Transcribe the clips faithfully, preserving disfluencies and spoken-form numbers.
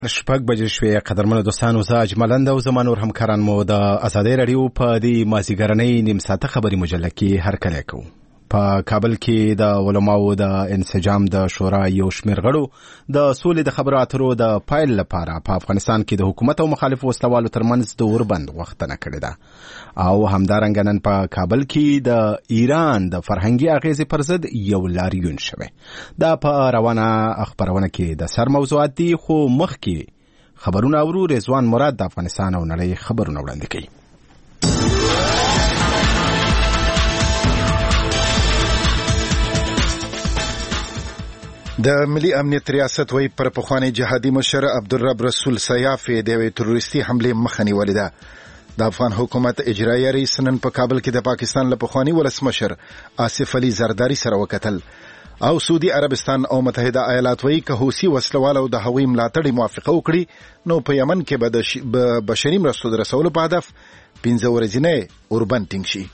شپږ بجې شوې. قدرمنو دوستانو، زه اجملند او زما نور همکاران مو د ازادۍ راډیو په دې مازدیګرنۍ نیم ساعته خبري مجله کې هرکلی کوو. په کابل کې د علماو د انسجام د شورا یو شمېر غړو د سولې د خبرو اترو د پایل لپاره په افغانستان کې د حکومت او مخالفو وسلوالو ترمنځ د اوربند غوښتنه کړې ده او همدارنګه نن په کابل کې د ایران د فرهنګي اغېزې پر ضد یو لاریون شوی. دا په روانه خپرونه کې د سر موضوعات دي، خو مخکې خبرونه اورو. رضوان مراد د افغانستان او نړۍ خبرونه وړاندې کوي. د ملي امنیت ریاست وی پر پخوانی جهادي مشر عبدالرب رسول سیاف د یوې تروریستي حملې مخه نیولې ده. د افغان حکومت اجرایي رئیس نن په کابل کې د پاکستان له پخوانی ولسمشر آصف علي زرداری سره وکتل او سعودي عربستان او متحده ایالات وی که حوثي وسلوالو د هغوی ملاتړ موافقه وکړي نو په یمن کې به د بشري مرستو د رسولو په هدف پنځه ورځې اوربند ټینګ شي.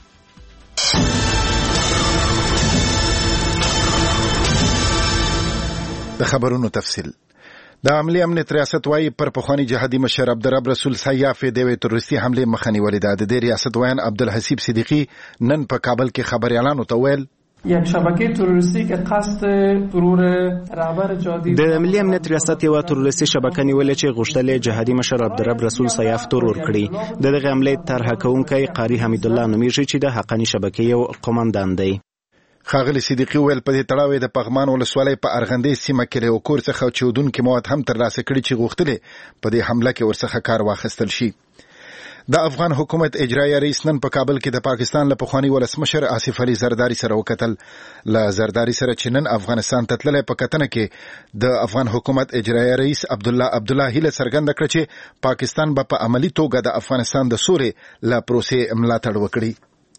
د خبرونو تفصیل. د عملی امنیت ریاست وايي پر پخوانی جهادي مشر عبدالرب رسول سیاف د یوې تروریستي حملې مخه نیولې ده. د دې ریاست ویان عبدالحسیب صدیقی نن په کابل کې خبريالانو ته ویل یک شبکه تروریستی که قصد ترور رهبر جهادي د ملي امنیت ریاست یو تروریستي شبکه نیولې چې غوښتل جهادي مشر عبدالرب رسول سیاف ترور کړي. د دغه حملې طرح کوونکی قاری حمید الله نومیږي چې د حقانی شبکې یو قوماندان دی. خاغلی صدیقی ویل په دې تړاو د پغمان ولسوالۍ په ارغندې سیمه کې له کور څخه چودونکو مواد هم ترلاسه کړي چې غوښتل په دې حمله کې ورڅخه کار واخیستل شي. د افغان حکومت اجرایي رئیس نن په کابل کې د پاکستان له پخوانی ولسمشر آصف علي زرداری سره وکتل. له زرداری سره چې نن افغانستان ته تللی په کتنه کې د افغان حکومت اجرایي رئیس عبدالله عبدالله هیله څرګنده کړه چې پاکستان به په عملی توګه د افغانستان د سولې له پروسې ملاتړ وکړي.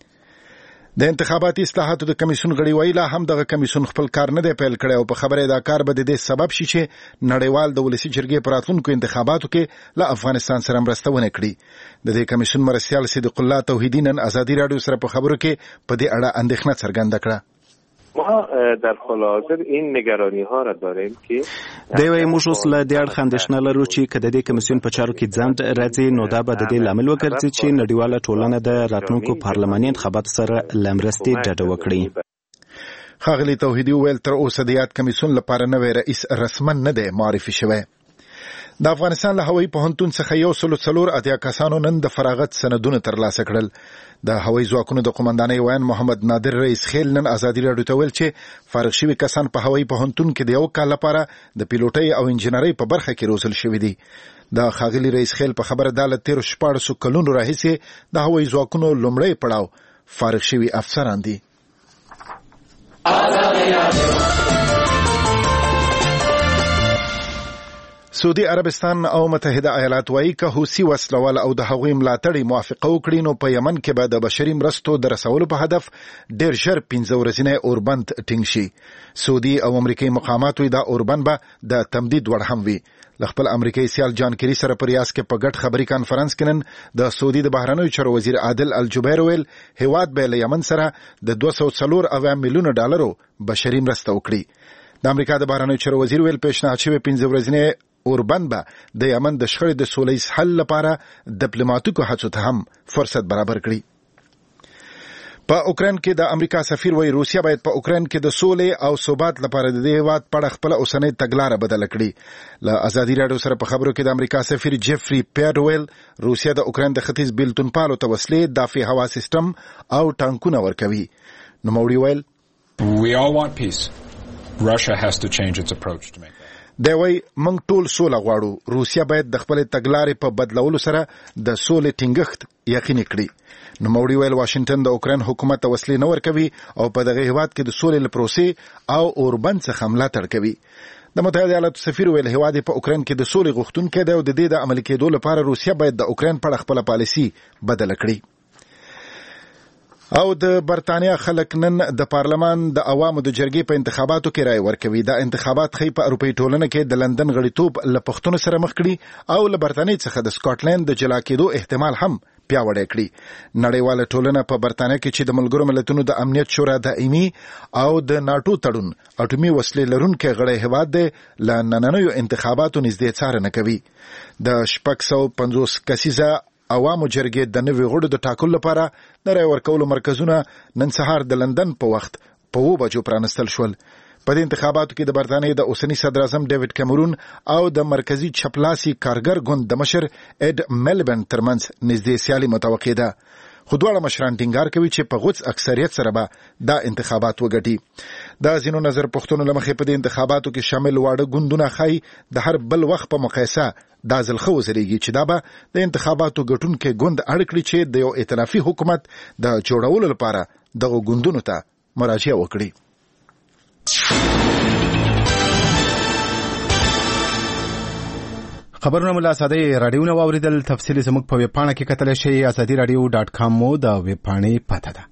د انتخاباتي اصلاحاتو د کمیسیون غړي ویلا هم دغه کمیسیون خپل کار نه دی پیل کړی او په خبره دا کار به د دې سبب شي چې نړیوال د ولسی جرګې پر راتلونکو انتخاباتو کې له افغانستان سره مرسته ونه کړي. د دې کمیسیون مرستیال صدیق الله توحیدی نن ازادي رادیو سره په خبرو کې په دې اړه اندېښنه څرګنده کړه. ما در حال حاضر این نگرانی ها را داریم که دوی موږ اوس له دې اړخ اندېښنه لرو چې که د دې کمیسیون په چارو کې ځنډ راځي نو دا به د دې لامل وګرځي چې نړیواله ټولنه د راتلونکو پارلماني انتخاباتو سره له مرستې ډډه وکړي. ښاغلي توحیدي وویل تر اوسه د یاد کمیسیون لپاره نوی رئیس رسما نه دی معرفي شوی. د افغانستان له هوایي پوهنتون څخه یو سلو څلور اتیا کسانو نن د فراغت سندونه ترلاسه کړل. د هوایي ځواکونو د قومندانۍ ویان محمد نادر رئیس خیل نن ازادي راډیو ته ویل چې فارغ شوي کسان په هوایي پوهنتون کې د یو کال لپاره د پیلوټۍ او انجنیرۍ په برخه کې روزل شوي دي. د ښاغلي رئیس خیل په خبره دا له تیرو شپاړسو کلونو راهیسې د هوایي ځواکونو لومړی پړاو فارغ شوي افسران دي. سعودي عربستان او متحده ایالات وايي که حوثي وسلوال او د هغوی ملاتړ موافقه وکړي نو په یمن کې به د بشري مرستو د رسولو په هدف ډېر ژر پنځه ورځې اوربند ټینګ شي. سعودي او امریکایي مقامات وي دا اوربند به د تمدید وړ هم وي. ل خپل امریکایي سیال جان کری سره په ریاض کې په ګډ خبري کانفرنس کې نن د سعودي د بهرنیو چارو وزیر عادل الجبیر ویل هیواد به له یمن سره د دوه سوه څلور اویا میلیونه ډالرو بشري مرسته وکړي. د امریکا د بهرنیو چارو وزیر ویل پیشنهاد شوی پنځه ورځې اوربند به د یمن د شخړې د سولهییز حل لپاره ډیپلوماټیکو هڅو ته هم فرصت برابر کړي. په اوکراین کې د امریکا سفیر وایي روسیا باید په اوکراین کې د سولې او ثبات لپاره د دې هیواد په اړه خپله اوسنۍ تګلاره بدله کړي. له ازادي راډیو سره په خبرو کې د امریکا سفیر جیفري پیډویل روسیا د اوکراین د ختیځ بیلتون پالو ته وسلې، دافع هوا سیستم او ټانکونه ورکوي. نوموړي ویل We all want peace. Russia has to change its approach to make that. دی وایي موږ ټول سوله غواړو. روسیا باید د خپلې تګلارې په بدلولو سره د سولې ټینګښت یقیني کړي. نوموړي ویل واشنګټن د اوکراین حکومت ته وسلې نه ورکوي او په دغه هیواد کې د سولې له پروسې او اوربند څخه ملاتړ کوي. د متحده ایالاتو سفیر ویل هیواد په اوکراین کې د سولې غوښتونکی دی او د دې د عملي کېدو لپاره روسیا باید د اوکراین په اړه خپله پالیسي بدله کړي. او د برتانیا خلک نن د پارلمان د عوامو د جرګې په انتخاباتو کې رائے ورکوي. دا انتخابات خې په اروپאי ټولنه کې د لندن غړیتوب له پښتون سره مخ کړي او له برتانیې څخه د سکاټلند د جلا کېدو احتمال هم پیاوړی کړي. نړیواله ټولنه په برتانیا کې چې د ملګرو ملتونو د امنیت شورا دایمي او د ناتو تړون اټومي وسلې لرونکي غړی هیواد دی له نننیو انتخاباتو نږدې څارنه کوي. د شپږ سوه پنځوس کسیزه عوامو جرګې د نوي غړو د ټاکلو لپاره د رای ورکولو مرکزونه نن سهار د لندن په وخت په اوه بجو پرانستل شول. په دې انتخاباتو کې د برتانیې د اوسني صدر اعظم ډیوډ کیمرون او د مرکزی چپلاسي کارګر ګوند د مشر اډ میلبن ترمنځ نږدې سیالي متوقع ده. خو دواړه مشران ټینګار کوي چې په غوڅ اکثریت سره به دا انتخابات وګټي. دا ځینو نظر پښتون لمخې په دې انتخاباتو کې شامل واړه ګوندونه خای د هر بل وخت په مقایسه دا ځل خو وزریږي چې دا به د انتخاباتو ګټونکي ګوند اړ کړي چې د یو ائتلافي حکومت د جوړولو لپاره دغه ګوندونو ته مراجعه وکړي. خبرونه مله ساده رادیو نو اوریدل. تفصیلی زموږ په ویب پاڼه کې کتل شي ازادي رادیو ډاټ کام مو د ویب پاڼې پته ده.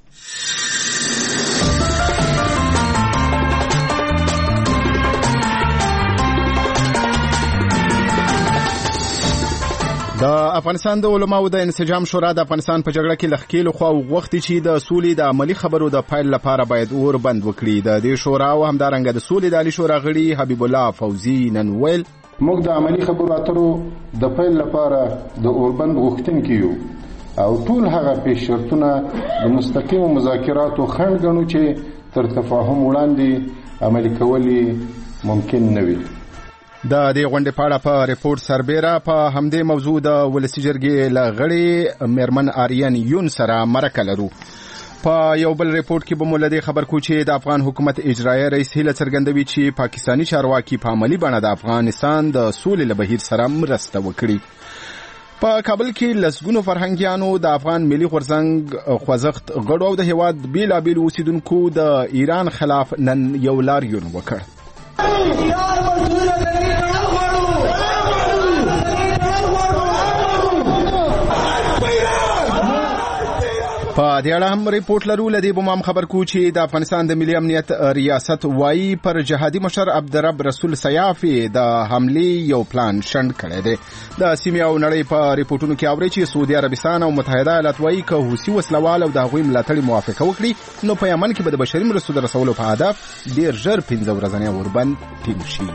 د افغانستان د علماو د انسجام شورا د افغانستان په جګړه کې لخکېلو خو وختي چې د سولې د عملی خبرو د پایل لپاره باید اور بند وکړي. د دې شورا او همدارنګه د سولې د عالی شورا غړي حبیب الله فوزي نن ویل موږ د عملی خبرو اترو د پایل لپاره د اوربند غوښتونکي یو او ټول هغه پیش شرطونه د مستقیم مذاکراتو خنډ ګڼو چې تر تفاهم وړاندې عملي کولی ممکن نه وي. د دې غونډې په اړه په ریپورت سربېره په همدې موضوع د ولسی جرګې لغړي میرمن آریان یون سره مرکه لرو. په یو بل ریپورت کې به مولدي خبر کو چې د افغان حکومت اجرایي رئیس هیله څرګندوي چې پاکستانی چارواکي په عملی بڼه د افغانستان د سولې له بهیر سره مرسته وکړي. په کابل کې لسګونو فرهنګیانو د افغان ملي غورځنګ خوځښت غړو او د هیواد بیلابیل اوسیدونکو د ایران خلاف نن یو لاریون وکړ. په دې اړه هم ریپورت لرو. لدی بومام خبر کو چې د افغانستان د ملي امنیت ریاست وایي پر جهادي مشر عبدالرب رسول سیافي د حمله یو پلان شند کړی دی. د سیمې او نړۍ په ریپورتونو کې اوري چې سعودي عربستان او متحده ایالات وایي که حوثي وسلوال او د هغوی ملاتړي موافقه وکړي نو په یمن کې به د بشري مرستو د رسولو په هدف ډیر ژر پنځه ورځنی اوربند ټینګ شي.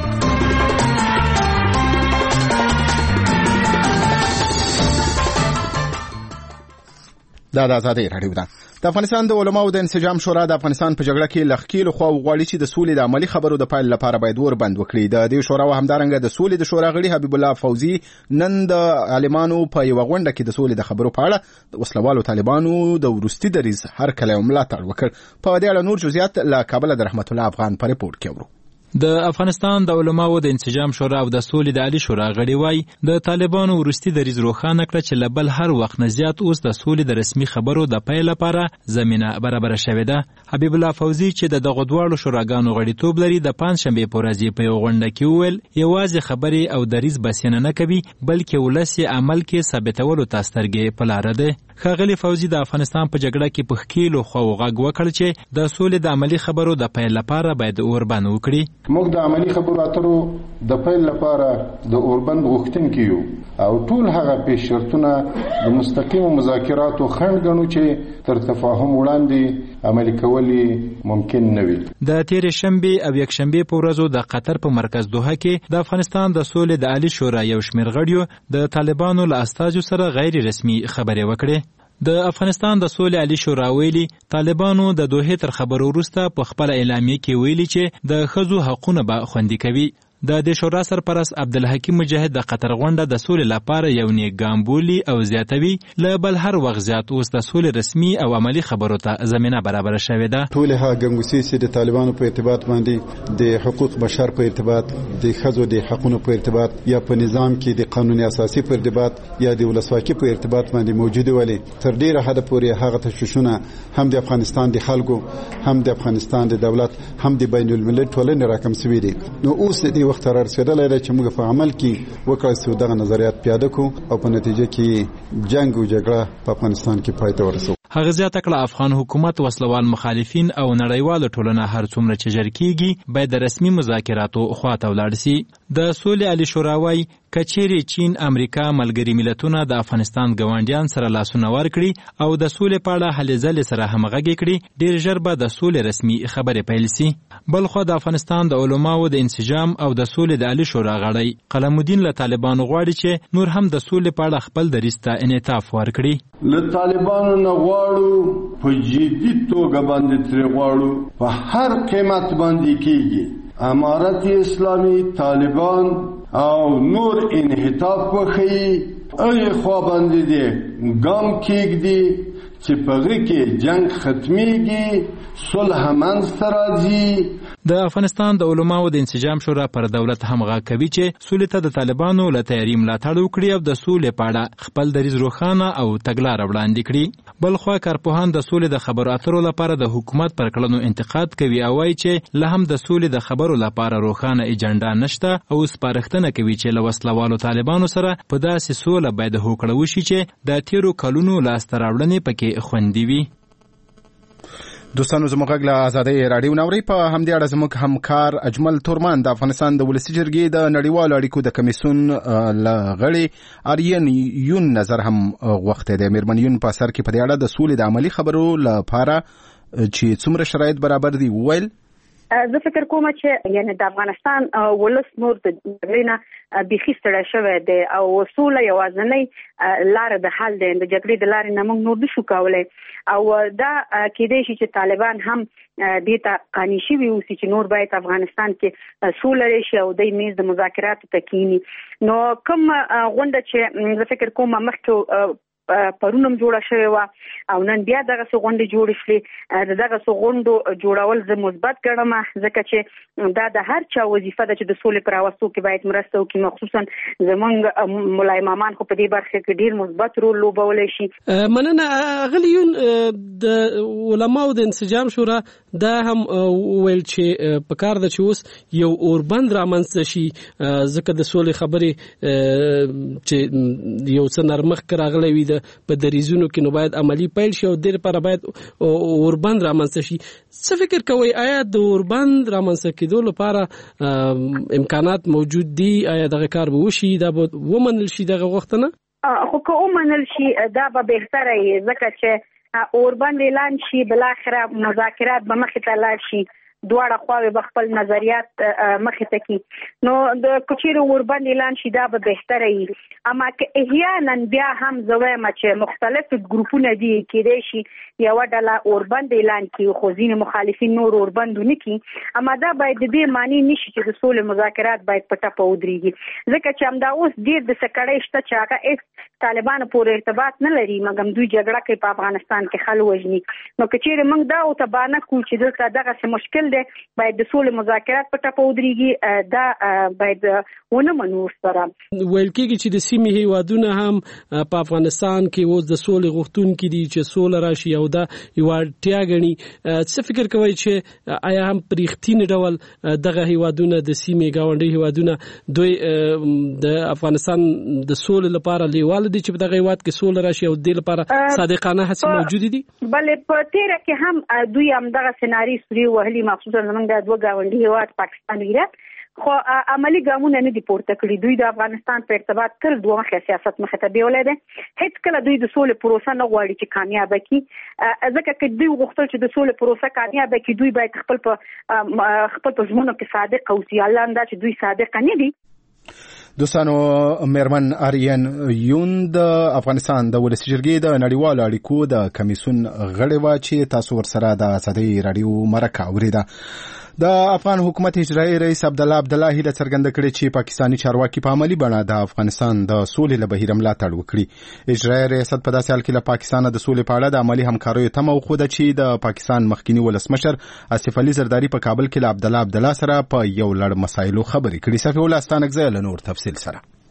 دا د ازادي رادیو ده. د افغانستان د علماو د انسجام شورا د افغانستان په جګړه کې لخکېلو خو غواړي چې د سولې د عملی خبرو د پایل لپاره باید ور بند وکړي. د دې شورا او همدارنګه د سولې د شورا غړي حبیب الله فوزي نن د عالمانو په یو غونډه کې د سولې د خبرو په اړه د وسلوالو طالبانو د ورستي دریز هر کله ملاتړ وکړ. په دې اړه نور جزئیات له کابل د رحمت الله افغان په ریپورت کې ورو. د افغانستان د علماو د انسجام شورا او د سولې د عالی شورا غړي وای د طالبانو ورستي دریز روښانه کړ چې لبل هر وخت نزيات اوس د سولې د رسمي خبرو د پیل لپاره زمينه برابر شوه ده. حبیب الله فوزي چې د دغه دواړو شوراګانو غړیتوب لري د پنځشنبه په ورځ په یو غونډه کې ویل یوازې خبري او دریز بسینه نه کوي بلکې ولسی عمل کې ثابتولو تاسترګې په لار ده. خاغلی فوزي د افغانستان په جګړه کې په خکیلو خو غږ وکړ چې د سولې د عملی خبرو د پیل لپاره باید اوربند وکړي. موږ د عملی خبرو اترو د پیل لپاره د اوربند غوښتونکي یو او ټول هغه پیش شرطونه د مستقیم مذاکراتو خنډ ګڼو چې تر تفاهم وړاندې عملي کولی ممکن نه وي. د تیر شنبه او یک شنبه په ورځو د قطر په مرکز دوحه کې د افغانستان د سولې د عالی شورا یو شمېر غړیو د طالبانو له استازو سره غیر رسمي خبرې وکړې. د افغانستان د سولې عالی شورا ویلي طالبانو د دوحه تر خبرو وروسته په خپل اعلامیه کې ویلي چې د ښځو حقونه به خوندي کوي. د دې شورا سرپرست عبدالحکیم مجاهد د قطر غونډه د سولې لپاره یو نیک ګام بولي او زیاتوي له بل هر وخت زیات اوس د سولې رسمي او عملی خبرو ته زمينه برابر شوې ده. ټول هغه ګنګوسې د طالبانو په ارتباط باندې د حقوق بشر په ارتباط د ښځو د حقوقو په ارتباط یا په نظام کې د قانوني اساسي په ارتباط یا د ولسواکي په ارتباط باندې موجوده ولې تر ډیره حد پورې هغه تشوشونه هم د افغانستان د خلکو هم د افغانستان د دولت هم د بین المللي ټولنې راکم سوي دي. نو اوس د وخت را رسیدلای دی چې موږ په عمل کې وکړو چې دغه نظریات پیاده کو او په نتیجه کې جنگ او جګړه په افغانستان کې پای ته ورسوي. هغه زیاته کړه افغان حکومت وسلوال مخالفین او نړیواله ټولنه هر څومره چې ژر کیږي باید د رسمي مذاکراتو خواته ولاړ شي. د سولې عالی شورا وايي کچېرې چین، امریکا، ملګري ملتونه د افغانستان ګاونډیان سره لاسونه ورکړي او د سولې په اړه هلې ځلې سره همغږي کړي، ډېر ژر به د سولې رسمي خبرې پیل شي. بلخوا د افغانستان د علماو د انسجام او د سولې د عالی شورا غړی قلم الدین له طالبانو غواړي چې نور هم د سولې په اړه خپل دریځ ته انعطاف ورکړي. له طالبانو نه غواړو په جدي توګه باندې ترې غواړو په هر قیمت باندې کېږي امارت اسلامی، طالبان او نور انحطاط وښیي، هغې خوا باندې دې ګام کېږدي چې په هغې کې جنګ ختمیږي، صلح منځته راځي. د افغانستان د علماو د انسجام شورا پر دولت هم غږ کوي چې سولې ته د طالبانو له تیاري ملاتړ وکړي او د سولې په اړه خپل دریځ روښانه او تګلاره وړاندې کړي. بلخوا کارپوهان د سولې د خبرو اترو لپاره د حکومت پر کړنو انتقاد کوي او وایي چې له هم د سولې د خبرو لپاره روښانه اجنډا نشته او سپارښتنه کوي چې له وسلوالو طالبانو سره په داسې سوله باید هوکړه وشي چې د تیرو کلونو لاسته راوړنې پکې خوندي وي. دوستانو زموږ غږ له ازادۍ راډیو نوري په همدې اړه زموږ همکار اجمل تورمان د افغانستان د ولسي جرګې د نړیوالو اړیکو د کمیسیون له غړي آریان یون نظر هم غوښتی دی. میرمن یون په سر کې په دې اړه د سولې د عملي خبرو لپاره چې څومره شرایط برابر دي وویل. زه فکر کوم چې یعنی د افغانستان ولس نور د جګړې نه بیخي ستړی شوی دی او سوله یوازینۍ لاره د حل دی. د جګړې د لارې نه موږ نور نشو کولی او دا کېدای شي چې طالبان هم دې ته قانع شوي اوسي چې نور باید افغانستان کې سوله راشي او د میز د مذاکراتو ته کینی. نو کوم غونډه چې زه فکر کوم مخکې پرونم جوړه شوې وه او نن بیا دغه څه غونډې جوړې شلې. د دغه څه غونډو جوړول زه مثبت ګڼم ځکه چې دا د هر چا وظیفه ده چې د سولې په راوستو کې باید مرسته وکړي، مخصوصا زموږ ملا امامان خو په دې برخه کې ډېر مثبت رول لوبولی شي. مننه اغلی یون. د علماو د انسجام شورا دا هم ویل چې په کار ده چې اوس یو اوربند رامنځته شي ځکه د سولې خبرې چې یو څه نرمښت راغلی وي په دریزونو کې نو باید عملی پیل شي او د لپاره باید اوربند رامنځته شي. څه فکر کوئ آیا د اوربند رامنځته کېدو لپاره امکانات موجود دي؟ آیا دغه کار به وشي؟ دا به ومنل شي دغه وخت نه؟ خو که ومنل شي دا به بهتره وي ځکه چې اوربند اعلان شي بلاخره مذاکرات به مخې ته لاړ شي، دواړه خواوې به خپل نظریات مخې ته کړي. نو د کچېرې اوربند اعلان شي دا به بهتره وي. اما که احیانا بیا هم زه وایم چې مختلف ګروپونه دي کېدای شي یوه ډله اوربند اعلان کړي خو ځینې مخالفین نور اوربند ونه کړي، اما دا باید د دې معنی نشي چې د سولې مذاکرات باید په ټپه ودرېږي ځکه چې همدا اوس ډېر د سکړۍ شته چې هغه هېڅ طالبانو پورې ارتباط نه لري مګم دوی جګړه کوي په افغانستان کې خل وژني. نو که چېرې موږ دا ورته نه کړو چې دلته دغسې مشکل باید د سولې مذاکرات په ټپه ودرېږي، دا باید ونه منو ورسره. ویل کېږي چې د سیمې هېوادونه هم په افغانستان کې اوس د سولې غوښتونکي دي چې سوله راشي او دا یوه اړتیا ګڼي. څه فکر کوئ چې آیا هم په رښتینې ډول دغه هېوادونه د سیمې ګاونډي هېوادونه دوی د افغانستان د سولې لپاره لیواله دي چې په دغه هېواد کې سوله راشي او د دې لپاره صادقانه هڅې موجودې دي؟ بلې په تېره کې هم دوی همدغه سناري سوري وهلي مخصوصا زموږ د دوه ګاونډي هېواد پاکستان او ایران خو عملی ګامونه نه دي پورته کړي. دوی د افغانستان په ارتباط تل دوه مخې سیاست مخې ته بیولی دی. هېڅ کله دوی د سولې پروسه نه غواړي چې کامیابه کړي ځکه که دوی غوښتل چې د سولې پروسه کامیابه کړي دوی باید خپل په خپل په ژمنو کې صادق اوسي. الله هم دا چې دوی صادقه نه دي. دوستانو میرمن آریان یون د افغانستان د ولسي جرګې د نړیوالو اړیکو د کمیسیون غړې وه چې تاسو ورسره د ازادۍ راډیو مرکه اورېده. د افغان حکومت اجرایي رئیس عبدالله عبدالله هیله څرګنده کړې چې پاکستاني چارواکي په عملي بڼه د افغانستان د سولې له بهیر ملاتړ وکړي. اجرایي ریاست په داسې حال کې له پاکستانه د سولې په اړه د عملي همکاریو تمه وښوده چې د پاکستان مخکینی ولسمشر اسف علي زرداري په کابل کې له عبدالله عبدالله سره په یو لړ مسایلو خبرې کړي. صفي الله ستانکزی له نور تفصیل سره.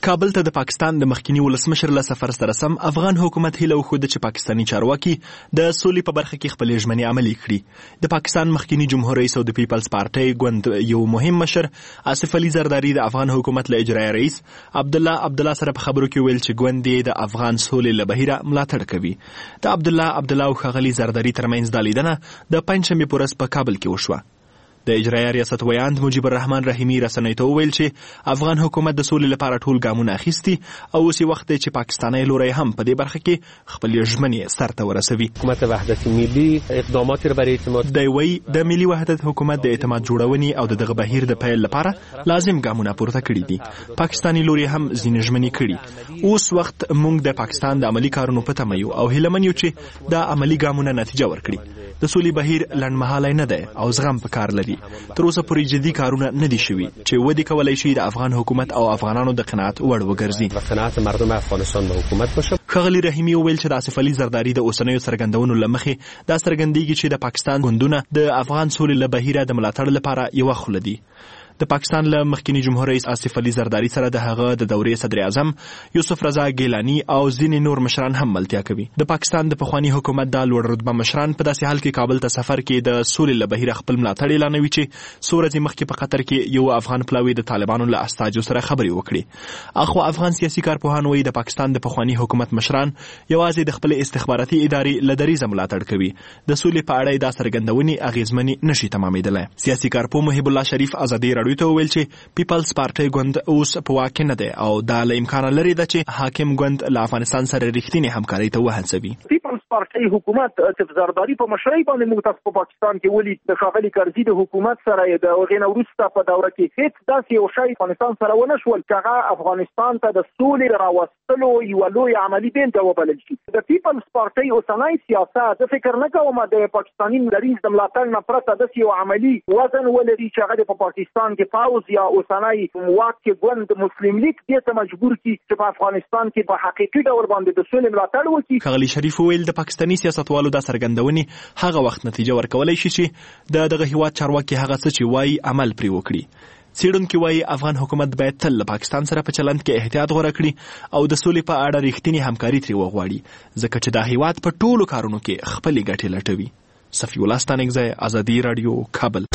کابل ته د پاکستان د مخکینی ولسمشر له سفر سره سم افغان حکومت هیله وښوده چې پاکستاني چارواکي د سولې په برخه کې خپلې ژمنې عملي کړي. د پاکستان مخکینی جمهور رئیس او د پیپلز پارټۍ ګوند یو مهم مشر آصف علي زرداری د افغان حکومت له اجرایي رئیس عبدالله عبدالله سره په خبرو کې ویل چې ګوند یې د افغان سولې له بهیره ملاتړ کوي. د عبدالله عبدالله او ښاغلي زرداری ترمنځ دا لیدنه د پنجشنبې په ورځ په کابل کې وشوه. د اجرایي ریاست ویاند مجیب الرحمن رحیمي رسنیو ته وویل چې افغان حکومت د سولې لپاره ټول ګامونه اخیستي او اوس یې وخت دی چې پاکستاني لوری هم په دې برخه کې خپلې ژمنې سرته ورسوي. حکومت وحدت ملی اقدامات را برای اعتماد دی وایي د ملي وحدت حکومت د اعتماد جوړونې او د دغه بهیر د پیل لپاره لازم ګامونه پورته کړي دي. پاکستاني لوري هم ځینې ژمنې کړي. اوس وخت موږ د پاکستان د عملي کارونو په تمه یو او هیله من یو چې دا عملي ګامونه نتیجه ورکړي. د سولې بهیر لنډمهالی نه دی او زغم پکار لري. تر اوسه پورې جدي کارونه نه دي شوي چې ودې کولی شي د افغان حکومت او افغانانو د قناعت وړ وګرځي. قناعت مردم افغانستان به حکومت باشه. ښاغلي رحیمي وویل چې د آصف علي زرداري د اوسنیو څرګندونو له مخې دا څرګندېږي چې د پاکستان ګوندونه د افغان سولې له بهیره د ملاتړ لپاره یوه خوله دي. د پاکستان له مخکینی جمهور رئیس آصف علي زرداری سره د هغه د دورې صدر اعظم یوسف رضا ګیلانی او ځینې نور مشران هم ملتیا کوي. د پاکستان د پخوانی حکومت د لوړ رتبه مشران په داسې حال کې کابل ته سفر کې د سولې له بهیره خپل ملاتړ اعلانوي چې څو ورځې مخکې په قطر کې یو افغان پلاوی د طالبانو له استازو سره خبرې وکړي. اخو افغان سیاسي کارپوهان وایي د پاکستان د پخوانی حکومت مشران یوازې د خپل استخباراتي ادارې له دریځه ملاتړ کوي. د سولې په اړه دا څرګندونې اغیزمنې نشي تمامېدلی. سیاسي کارپوه محب الله شریف ازادي راډیو ته وویل چې پیپلز پارټۍ ګوند اوس په واک کې نه دی او دا له امکانه لري ده چې حاکم ګوند له افغانستان سره رښتینې همکارۍ ته وهڅوي. پیپلز پارټۍ حکومت آصف زرداری په مشرۍ باندې موږ تاسو په پاکستان کې ولید. د ښاغلي کرزي د حکومت سره د هغې نه وروسته په دوره کې هېڅ داسې یو شی افغانستان سره ونه شول چې هغه افغانستان ته د سولې راوستلو یوه لویه عملي بېلګه وبلل شي. د پیپلز پارټۍ اوسنی سیاست زه فکر نه کوم د پاکستاني دریځ د ملاتړ نه پرته داسې یو عملي وزن ولري چې هغه په پاکستان کې پاوز یا اوسنی واک کې ګوند مسلم لیگ دې ته مجبور کی چې په افغانستان کې په حقیقي ډول باندې د سولې ملاتړ وکړي. ښاغلي شریف وویل د پاکستاني سیاستوالو دا څرګندونې هغه وخت نتیجه ورکولی شي چې د دغه هیواد چارواکي هغه څه چې وایي عمل پرې وکړي. څېړونکي وایي افغان حکومت باید تل له پاکستان سره په چلند کې احتیاط غوره کړي او د سولې په اړه رښتینې همکاري ترې وغواړي ځکه چې دا هیواد په ټولو کارونو کې خپلې ګټې لټوي. صفي الله ستانکزی، ازادي راډیو، کابل.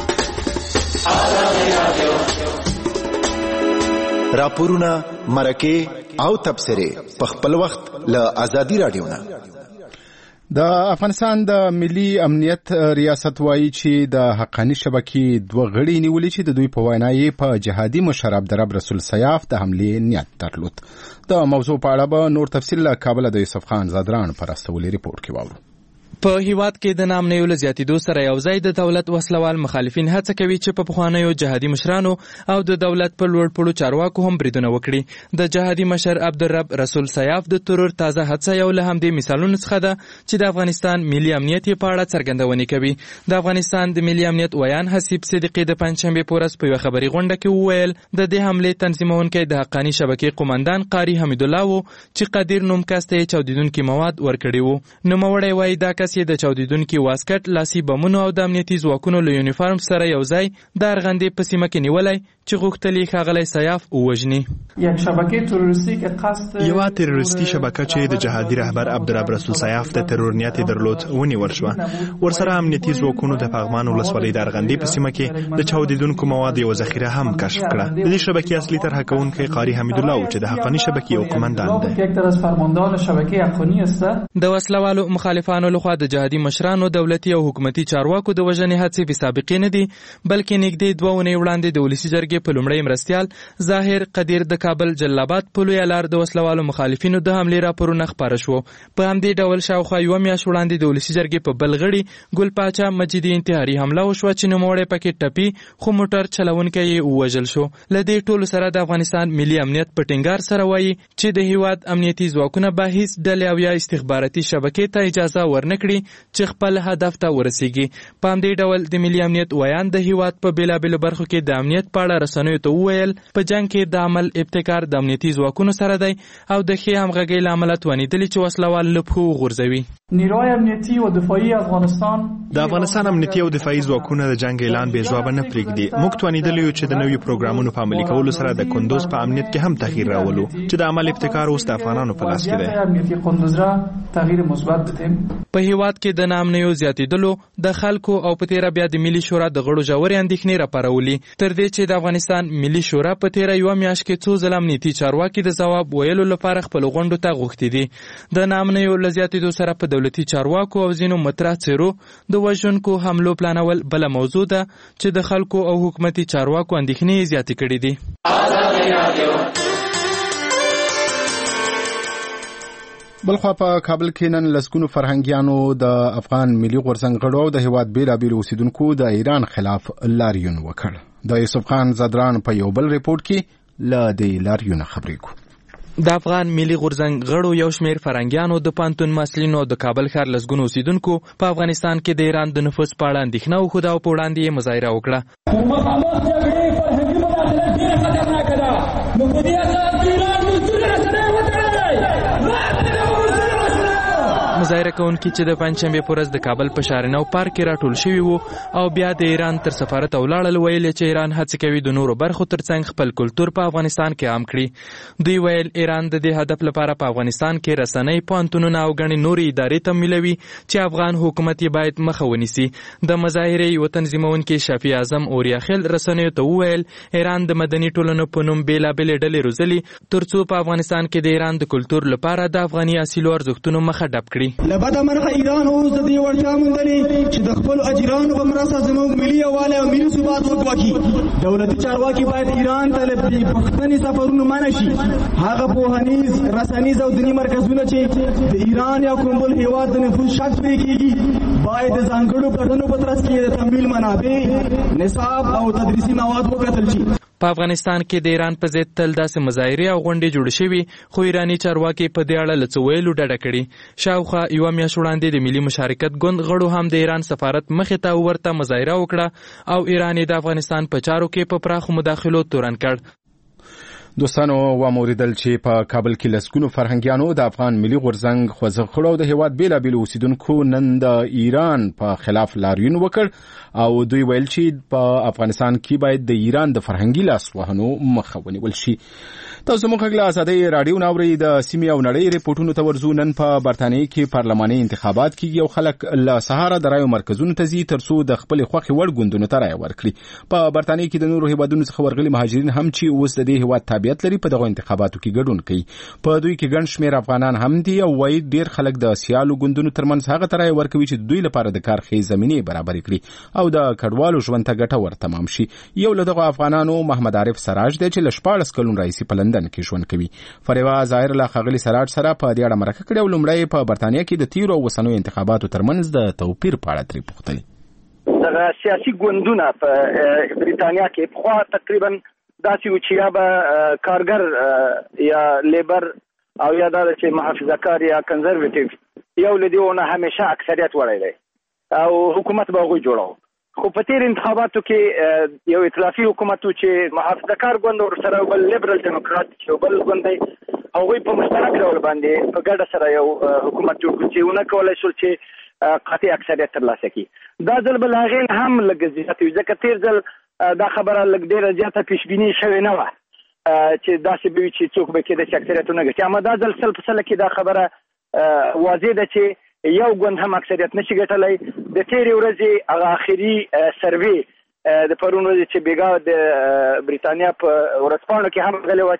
راپورونه، مرکې او تبصرې په خپل وخت له ازادي راډیو نه. د افغانستان د ملي امنیت ریاست وایي چې د حقاني شبکې دوه غړي نیولي چې د دوی په وینا یې په جهادي مشر عبدالرب رسول سیاف د حملې نیت درلود. د موضوع په اړه به نور تفصیل له کابل د یوسف خان زادران پر استولي ریپورت کې واورو. په هیواد کې د نامنیو له زیاتېدو سره یو ځای د دولت وسلوال مخالفین هڅه کوي چې په پخوانیو جهادي مشرانو او د دولت په لوړ پوړو چارواکو هم بریدونه وکړي. د جهادي مشر عبدالرب رسول سیاف د ترور تازه هڅه یو له همدې مثالونو څخه ده چې د افغانستان ملي امنیت په اړه څرګندونې کوي. د افغانستان د ملي امنیت ویان حسیب صدیقي د پنجشنبې په ورځ په یوه خبري غونډه کې وویل د دې حملې تنظیمونکی د حقاني شبکې قومندان قاري حمیدالله و چې قدیر نوم کس ته یې چاودیدونکي مواد ورکړي وو. نوموړی وایي دا کس یې د چاودیدونکي واسکټ، لاسي بمونو او د امنیتي ځواکونو له یونیفارم سره یو ځای د ارغندې په سیمه کې نیولی چې غوښتل یې ښاغلی سیاف ووژني. یوه تروریستي شبکه چې د جهادي رهبر عبدالرب رسول سیاف د ترور نیت یې درلود ونیول شوه. ورسره امنیتي ځواکونو د پغمان ولسوالۍ د ارغندې په سیمه کې د چاودیدونکو مواد یوه ذخیره هم کشف کړه. د دې شبکې اصلي طرحه کوونکی قاري حمیدالله و چې د حقاني شبکې یو قمندان دی. د وسلوالو مخالفانو لخوا د جهادي مشرانو، دولتي او حکومتي چارواکو د وژنې هڅې بې سابقې نه دي بلکې نږدې دوه اونۍ وړاندې د ولسي جرګې په لومړی مرستیال ظاهر قدیر د کابل جلاباد په لویه لار د وسلوالو مخالفینو د حملې راپورونه خپاره شو. په همدې ډول شاوخوا یوه میاشت وړاندې د ولسي جرګې په بل غړي ګل پاچا مجیدي انتحاري حمله وشوه چې نوموړی پکې ټپي خو موټر چلونکی یې ووژل شو. له دې ټولو سره د افغانستان ملي امنیت په ټینګار سره وایي چې د هیواد امنیتي ځواکونه به هیڅ ډلې او یا استخباراتي شبکې ته اجازه ورنکړي چې خپل هدف ته ورسیږي. په همدې ډول د ملي امنیت ویان د هیواد په بیلابیلو برخو کې د امنیت په اړه رسنیو ته وویل په جنگ کې د عمل ابتکار د امنیتي ځواکونو سره دی او د ښې همغږۍ له امله توانېدلي چې وسلوال له پښو وغورځوي. نیروهای امنیتي او دفاعي افغانستان د افغانستان امنیتي او دفاعي ځواکونه د جنگ اعلان بې ځوابه نه پرېږدي. موږ توانېدلي یو چې د نویو پروګرامونو په عملي کولو سره د کندوز په امنیت کې هم تغییر راولو چې د عمل ابتکار اوس د افغانانو په لاس کې دی. امنیتي کندوز را تغییر مثبت بدیم. په هیواد کې د ناامنیو زیاتېدلو د خلکو او په تیره بیا د ملي شورا د غړو ژورې اندېښنې راپارولي تر دې چې د افغانستان ملي شورا په تیره یوه میاشت کې څو ځله امنیتي چارواکي د ځواب ویلو لپاره خپلو غونډو ته غوښتي دي. د ناامنیو له زیاتېدو سره په دولتي چارواکو او ځینو مطرح څیرو د وژونکو حملو پلانول بله موضوع ده چې د خلکو او حکومتي چارواکو اندېښنې زیاتې کړي دي. بلخوا په کابل کې نن لسګونو فرهنګیانو د افغان ملي غورځنګ غړو د هیواد بیلابیلو اوسیدونکو د ایران خلاف لاریون وکړ. د یوسف خان زدران په یو بل ریپورت کې له دې لاریون خبرې کو. د افغان ملي غورځنګ غړو یو شمېر فرهنګیانو د پانتون مسلینو د کابل ښار لسګونو اوسیدونکو په افغانستان کې د ایران د نفوذ په اړه اندېښنه وښوده او په وړاندې یې مظاهره وکړه. مخامخ جګړې فرهنګي مداخلت ډېره خطرناکه ده. نو په دې اساس د ایران مسؤل رسنۍ وتړلی. مظاهره کوونکي چې د پنجشنبې په ورځ د کابل په شارنو پارک کې راټول شوي وو او بیا د ایران تر سفارت ولاړل ویل چې ایران هڅه کوي د نورو برخو ترڅنګ خپل کلتور په افغانستان کې عام کړي. دوی ویل ایران د دې هدف لپاره په افغانستان کې رسنۍ پوهنتونونه او ګڼې نورې ادارې تمویلوي چې افغان حکومت یې باید مخه ونیسي. د مظاهرې یو تنظیمونکي شفیع اعظم اوریاخیل رسنیو ته وویل ایران د مدني ټولنو په نوم بېلابېلې ډلې روزلي ترڅو په افغانستان کې د ایران د کلتور لپاره د افغاني اصیلو ارزښتونو مخه ډپ کړي. لبدا مرخه ایران اوس د دې وړتیا موندلې چې د خپل اجرانو په مرسته زموږ ملي یووالی او ملي ثبات وګواکي. دولتي چارواکي باید ایران ته له پښتني سفرونو منع شي. هغه پوهنیز رسنیز او دیني مرکزونه چې د ایران یا کوم بل هیواد د نفوذ شک پرې کېږي باید د ځانګړو کړنو په ترڅ کې د تمویل منابع نصاب او تدریسي مواد وکتل شي. په افغانستان کې د ایران په ضد تل داسې مظاهرې او غونډې جوړې شوي خو ایراني چارواکي په دې اړه له څه ویلو ډډه کړې. شاوخوا یوه میاشت وړاندې د ملي مشارکت ګوند غړو هم د ایران سفارت مخې ته ورته مظاهره وکړه او ایران د افغانستان په چارو کې په پراخو مداخلو تورن کړ. دوستانو واوریدل چې په کابل کې لسګونو فرهنګیانو د افغان ملي غورځنګ خوځښت غړو د هیواد بیلابیلو اوسیدونکو نن د ایران په خلاف لاریون وکړ او دوی ویل چې په افغانستان کې باید د ایران د فرهنګي لاسوهنو مخه ونیول شي. تاسو موږ له ازادۍ رادیو ناوري د سیمې او نړۍ ریپورتونو ته ورزو. نن په برتانیې کې پارلماني انتخابات کېږي او خلک له سهاره د رایو مرکزونو ته ځي ترڅو د خپل خوښې وړ ګوندونو ته رایه ورکړي. په برتانیې کې د نورو هیوادونو څخه ورغلي مهاجرین هم چې اوس د دې هیواد تابعیت لري په دغه انتخاباتو کې ګډون کوي. په دوی کې ګڼ شمېر افغانان هم دي او وایي ډېر خلک د سیالو ګوندونو ترمنځ هغه ته رایه ورکوي چې دوی لپاره د کار ښې زمینې برابرې کړي او د کډوالو ژوند ته ګټور تمام شي. یو له دغو افغانانو محمد عارف سراج دی چې له شپاړس کلونو راهیسې په لندن کې ژوند کوي. فریوا ظاهر له ښاغلي سراج سره په دې اړه مرکه کړې او لومړی په برتانیه کې د تیرو او اوسنیو انتخاباتو ترمنځ د توپیر په اړه ترې پوښتلې. دغه سیاسي ګوندونه په بریتانیا کې پخوا تقریبا داسې و چې یا به کارګر یا لیبر او یا دا چې محافظه‌کار یا کنزرویټیو یو له دېو نه همیشه اکثریت وړی دی او حکومت به هغوی جوړاو. خو په تیر انتخاباتو کې یو ائتلافي حکومت و چې محافظه‌کار ګوند ورسره بل لیبرل ډیموکرات چې بل ګوند دی هغوی په مشترک ډول باندې په ګډه سره یو حکومت جوړ کړ چې ونه کولی شول چې قاطع اکثریت ترلاسه کړي. دا ځل به له هغې هم لږ زیات وي ځکه تیر ځل دا خبره لږ ډېره زیاته پیشبیني شوې نه وه چې داسې به وي چې څوک به کېدای شي اکثریت ونه ګټي. اما دا ځل سل په سله کې دا خبره واضح ده چې یو ګوند هم اکثریت نشي ګټلی. د تیرې ورځې هغه آخري سروې د پرون ورځې چې بیګا د بریتانیا په ورځپاڼو کې هم غلې وه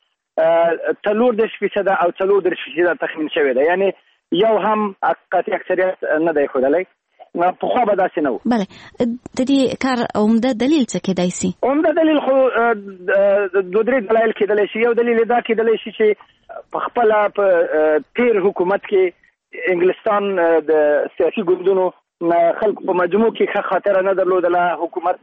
چې څلور دېرش فیصده او څلور دېرش فیصده تخمین شوی دی، یعنې یو هم قاطع اکثریت نه دی ښودلی. پخوا به داسې نه و. بله، د دې کار عمده دلیل څه کېدای سي؟ عمده دلیل خو دوه درې دلایل کېدلی شي. یو دلیل دا کېدلی شي چې په خپله په تیر حکومت کې انګلستان د سیاسي ګوندونو خلکو په مجموع کې ښه خاطره نه درلودله، حکومت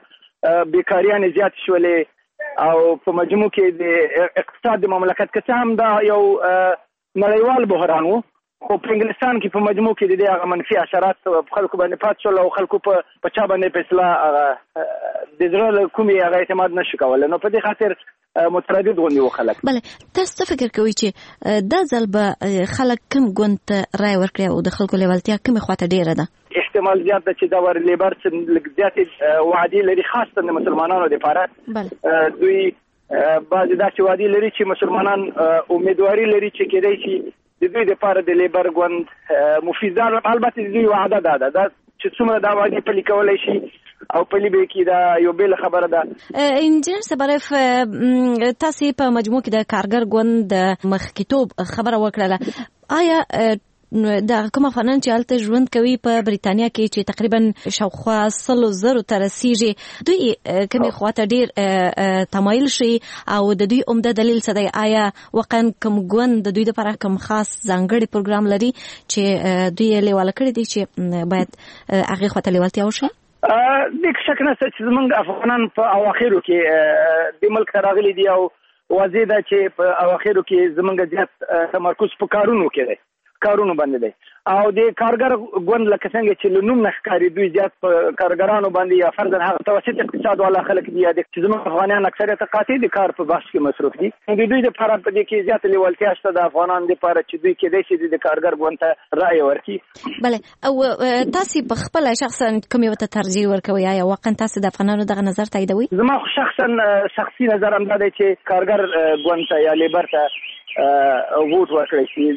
بیکاریانې زیات شولې او په مجموع کې د اقتصاد د مملکت که څه هم دا یو نړیوال بحران و خو په انګلستان کې په مجموع کې د دې هغه منفي اثرات په خلکو باندې پات شول او خلکو په پچا باندې په اصلاح د زړه کومي هغه اعتماد نشو کولای. نو په دې خاطر متردد غونډې وخلک. بله تاسو څه فکر کوئ چې دا ځل به خلک کوم ګوند ته رای ورکړي او د خلکو لیوالتیا کومې خواته ډیره ده؟ احتمال زیات ده چې دا ور لیبر چې لږ زیاتې وعدې لري خاصه د مسلمانانو لپاره. دوی بعضې داسې وعدې لري چې مسلمانان امیدواري لري چې کېدای شي د دوی لپاره د لیبر ګوند مفید ده. البته د دوی وعده دا ده دا چې څومره دا وعدې پلي کولی شي او پلي به کړي دا یو بېله خبره ده. انجینر صبریف تاسې په مجموع کې د کارګر ګوند د مخکېتوب خبره وکړله. آیا د کوم افغانان چې هلته ژوند کوي په بریتانیا کې چې تقریبا شاوخوا سلو زرو ته رسیږي دوی کومې خواته ډېر تمایل شي او د دوی عمده دلیل څه دی؟ آیا واقعا کوم ګوند د دوی دپاره کوم خاص ځانګړی پروګرام لري چې دوی یې لیواله کړی دی چې باید هغې خواته لیوالتیا وشي؟ دې شک نشته چې زموږ افغانان په اواخرو کې د ملک ته راغلي دي او واضح ده چې په اواخرو کې زموږ زیات تمرکز په کارونو کې دی کارونو باندې دی او د کارګر ګوند لکه څنګه چې له نوم نه ښکاري دوی زیات په کارګرانو باندې یا فرضاً هغه متوسط اقتصاد والا خلک دي یا چې زموږ افغانان اکثریت قاطع دي کار په بحث کې مصروف دي. د دوی دپاره په دې کې زیاته لیوالتیا شته د افغانانو دپاره چې دوی کېدای شي د کارګر ګوند ته رایې ورکړي. بله او تاسې په خپله شخصا کوم یو ته ترجیح ورکوئ؟ آیا واقعا تاسې د افغانانو دغه نظر تاییدوئ؟ زما شخصا شخصي نظر همدا دی چې کارګر ګوند ته یا لیبر ته ووټ ورکړی شي.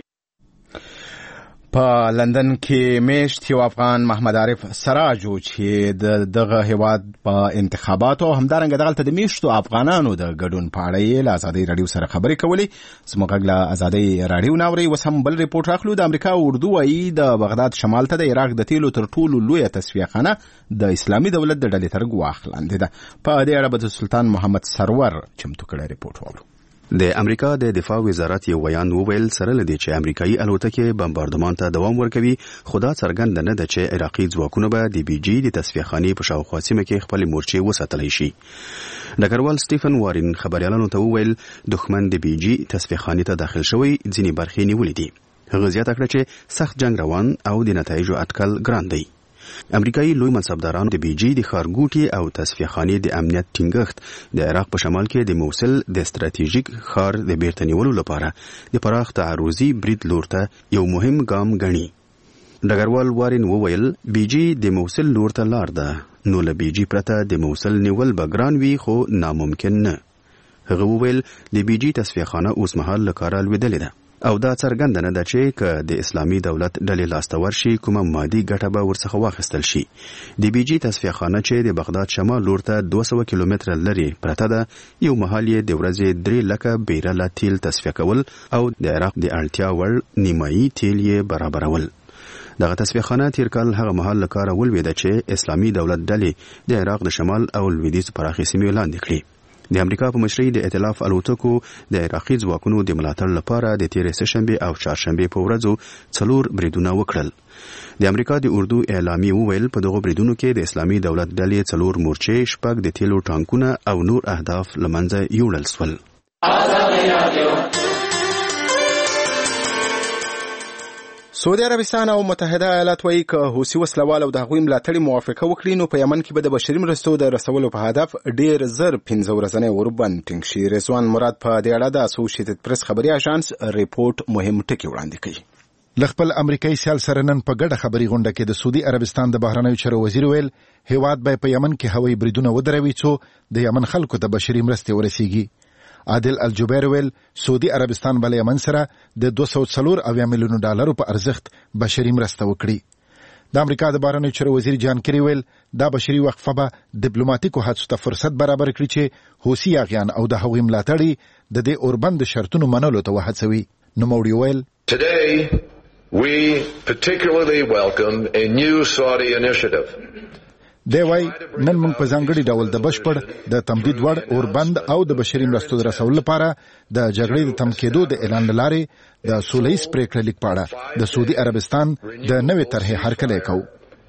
په لندن کې میشت یو افغان محمد عارف سراجو چې د دغه هیواد په انتخاباتو همدارنګه دغلته د میشتو افغانانو د ګډون په اړه یې له ازادۍ راډیو سره خبرې کولې. زموږ غږ له ازادۍ راډیو نه اورئ. اوس هم بل ریپورټ راخلو. د امریکا اردو وایي د بغداد شمال ته د عراق د تیلو تر ټولو لویه تصفیه خانه د اسلامي دولت د ډلې تر ګواښ لاندې ده. په دې اړه به د سلطان محمد سرور چمتو کړی ریپورټ واورو. د امریکا د دفاع وزارت یو بیان وویل سره لدی چې امریکایي الوتکې بمباردمان ته دوام ورکوي خو دا څرګند نه ده چې عراقي ځواکونه به د بي جي د تصفیه خانې په شاوخوا سیمه کې خپل مورچې وساتلی شي. ډګروال سټیفن وارن خبريالانو ته وویل دښمن د بي جي تصفیه خانې ته داخل شوی ځینې برخې نیولې دي. هغه زیاته کړه چې سخت جنگ روان او د نتایجو اټکل ګران دی. امریکایي لوی منصبداران د بي جي د ښارګوټي او تصفیه خانې د امنیت ټینګښت د عراق په شمال کې د موصل د ستراتیژیک ښار د بیرته نیولو لپاره د پراخ تعرضي برید لور ته یو مهم ګام ګڼي. ډګروال وارن وویل بي جي د موصل لور ته لار ده نو له بي جي پرته د موصل نیول به ګران وي خو ناممکن نه. هغه وویل د بي جي تصفیه خانه اوس مهال له کاره لوېدلې ده او دا څرګنده نه ده چې که د اسلامي دولت ډلې لاسته ورشي کومه مادي ګټه به ورڅخه واخیستل شي. د بي جي تصفیه خانه چې د بغداد شمال لور ته دوه سوه کیلومتره لرې پرته ده یو مهال یې د ورځې درې لکه بیرله تیل تصفیه کول او د عراق د اړتیا وړ نیمایي تیل یې برابرول. دغه تصفیه خانه تیر کال هغه مهال له کاره ولوېده چې اسلامي دولت ډلې د عراق د شمال او لویدیځ پراخې سیمې لاندې کړي. د امریکا په مشرۍ د ائتلاف الوتکو د عراقي ځواکونو د ملاتړ لپاره د تیرې سهشنبه او چهارشنبه په ورځو څلور بریدونه وکړل. د امریکا د اردو اعلامیه وویل په دغه بریدونو کې د اسلامي دولت ډلې څلور مورچې شپږ د تیلو ټانکونه او نور اهداف له منځه یوړل سول. سعودي عربستان او متحده ایالات وایي که حوثي وسلوال او د هغوی ملاتړي موافقه وکړي نو په یمن کې به د بشري مرستو د رسولو په هدف ډیر زر پنځه ورځنی اوربند ټینګ شي. رضوان مراد په دې اړه د اسوسییټډ پریس خبري اژانس ریپورټ مهم ټکي وړاندې کړي. لخپل امریکایي سیال سره نن په ګډه خبري غونډه کې د سعودي عربستان د بهرنیو چارو وزیر ویل هیواد به په یمن کې هوایي بریدونه ودروي څو د یمن خلکو ته بشري مرستې ورسیږي. عادل الجبیر ویل سعودي عربستان بل یمن سره د دوه سوه څلور اویا میلیونو ډالرو په ارزښت بشري مرسته وکړي. د امریکا د بهرنیو چارو وزیر جان کری ویل دا بشري وقفه به ډیپلوماټیکو هڅو ته فرصت برابر کړي چې حوثي یاغیان او د هغوی ملاتړي د دې اوربند شرطونو منلو ته وهڅوي. نوموړي ویل Today we particularly welcome a new Saudi initiative. دی وای نن موږ په ځانګړي ډول د بشپړ د تمدید وړ اوربند او د بشري مرستو د رسولو لپاره د جګړې د تم کېدو د اعلان له لارې د سولهییز پریکړه لیک په اړه د سعودي عربستان د نوې طرحې هرکلی کوو.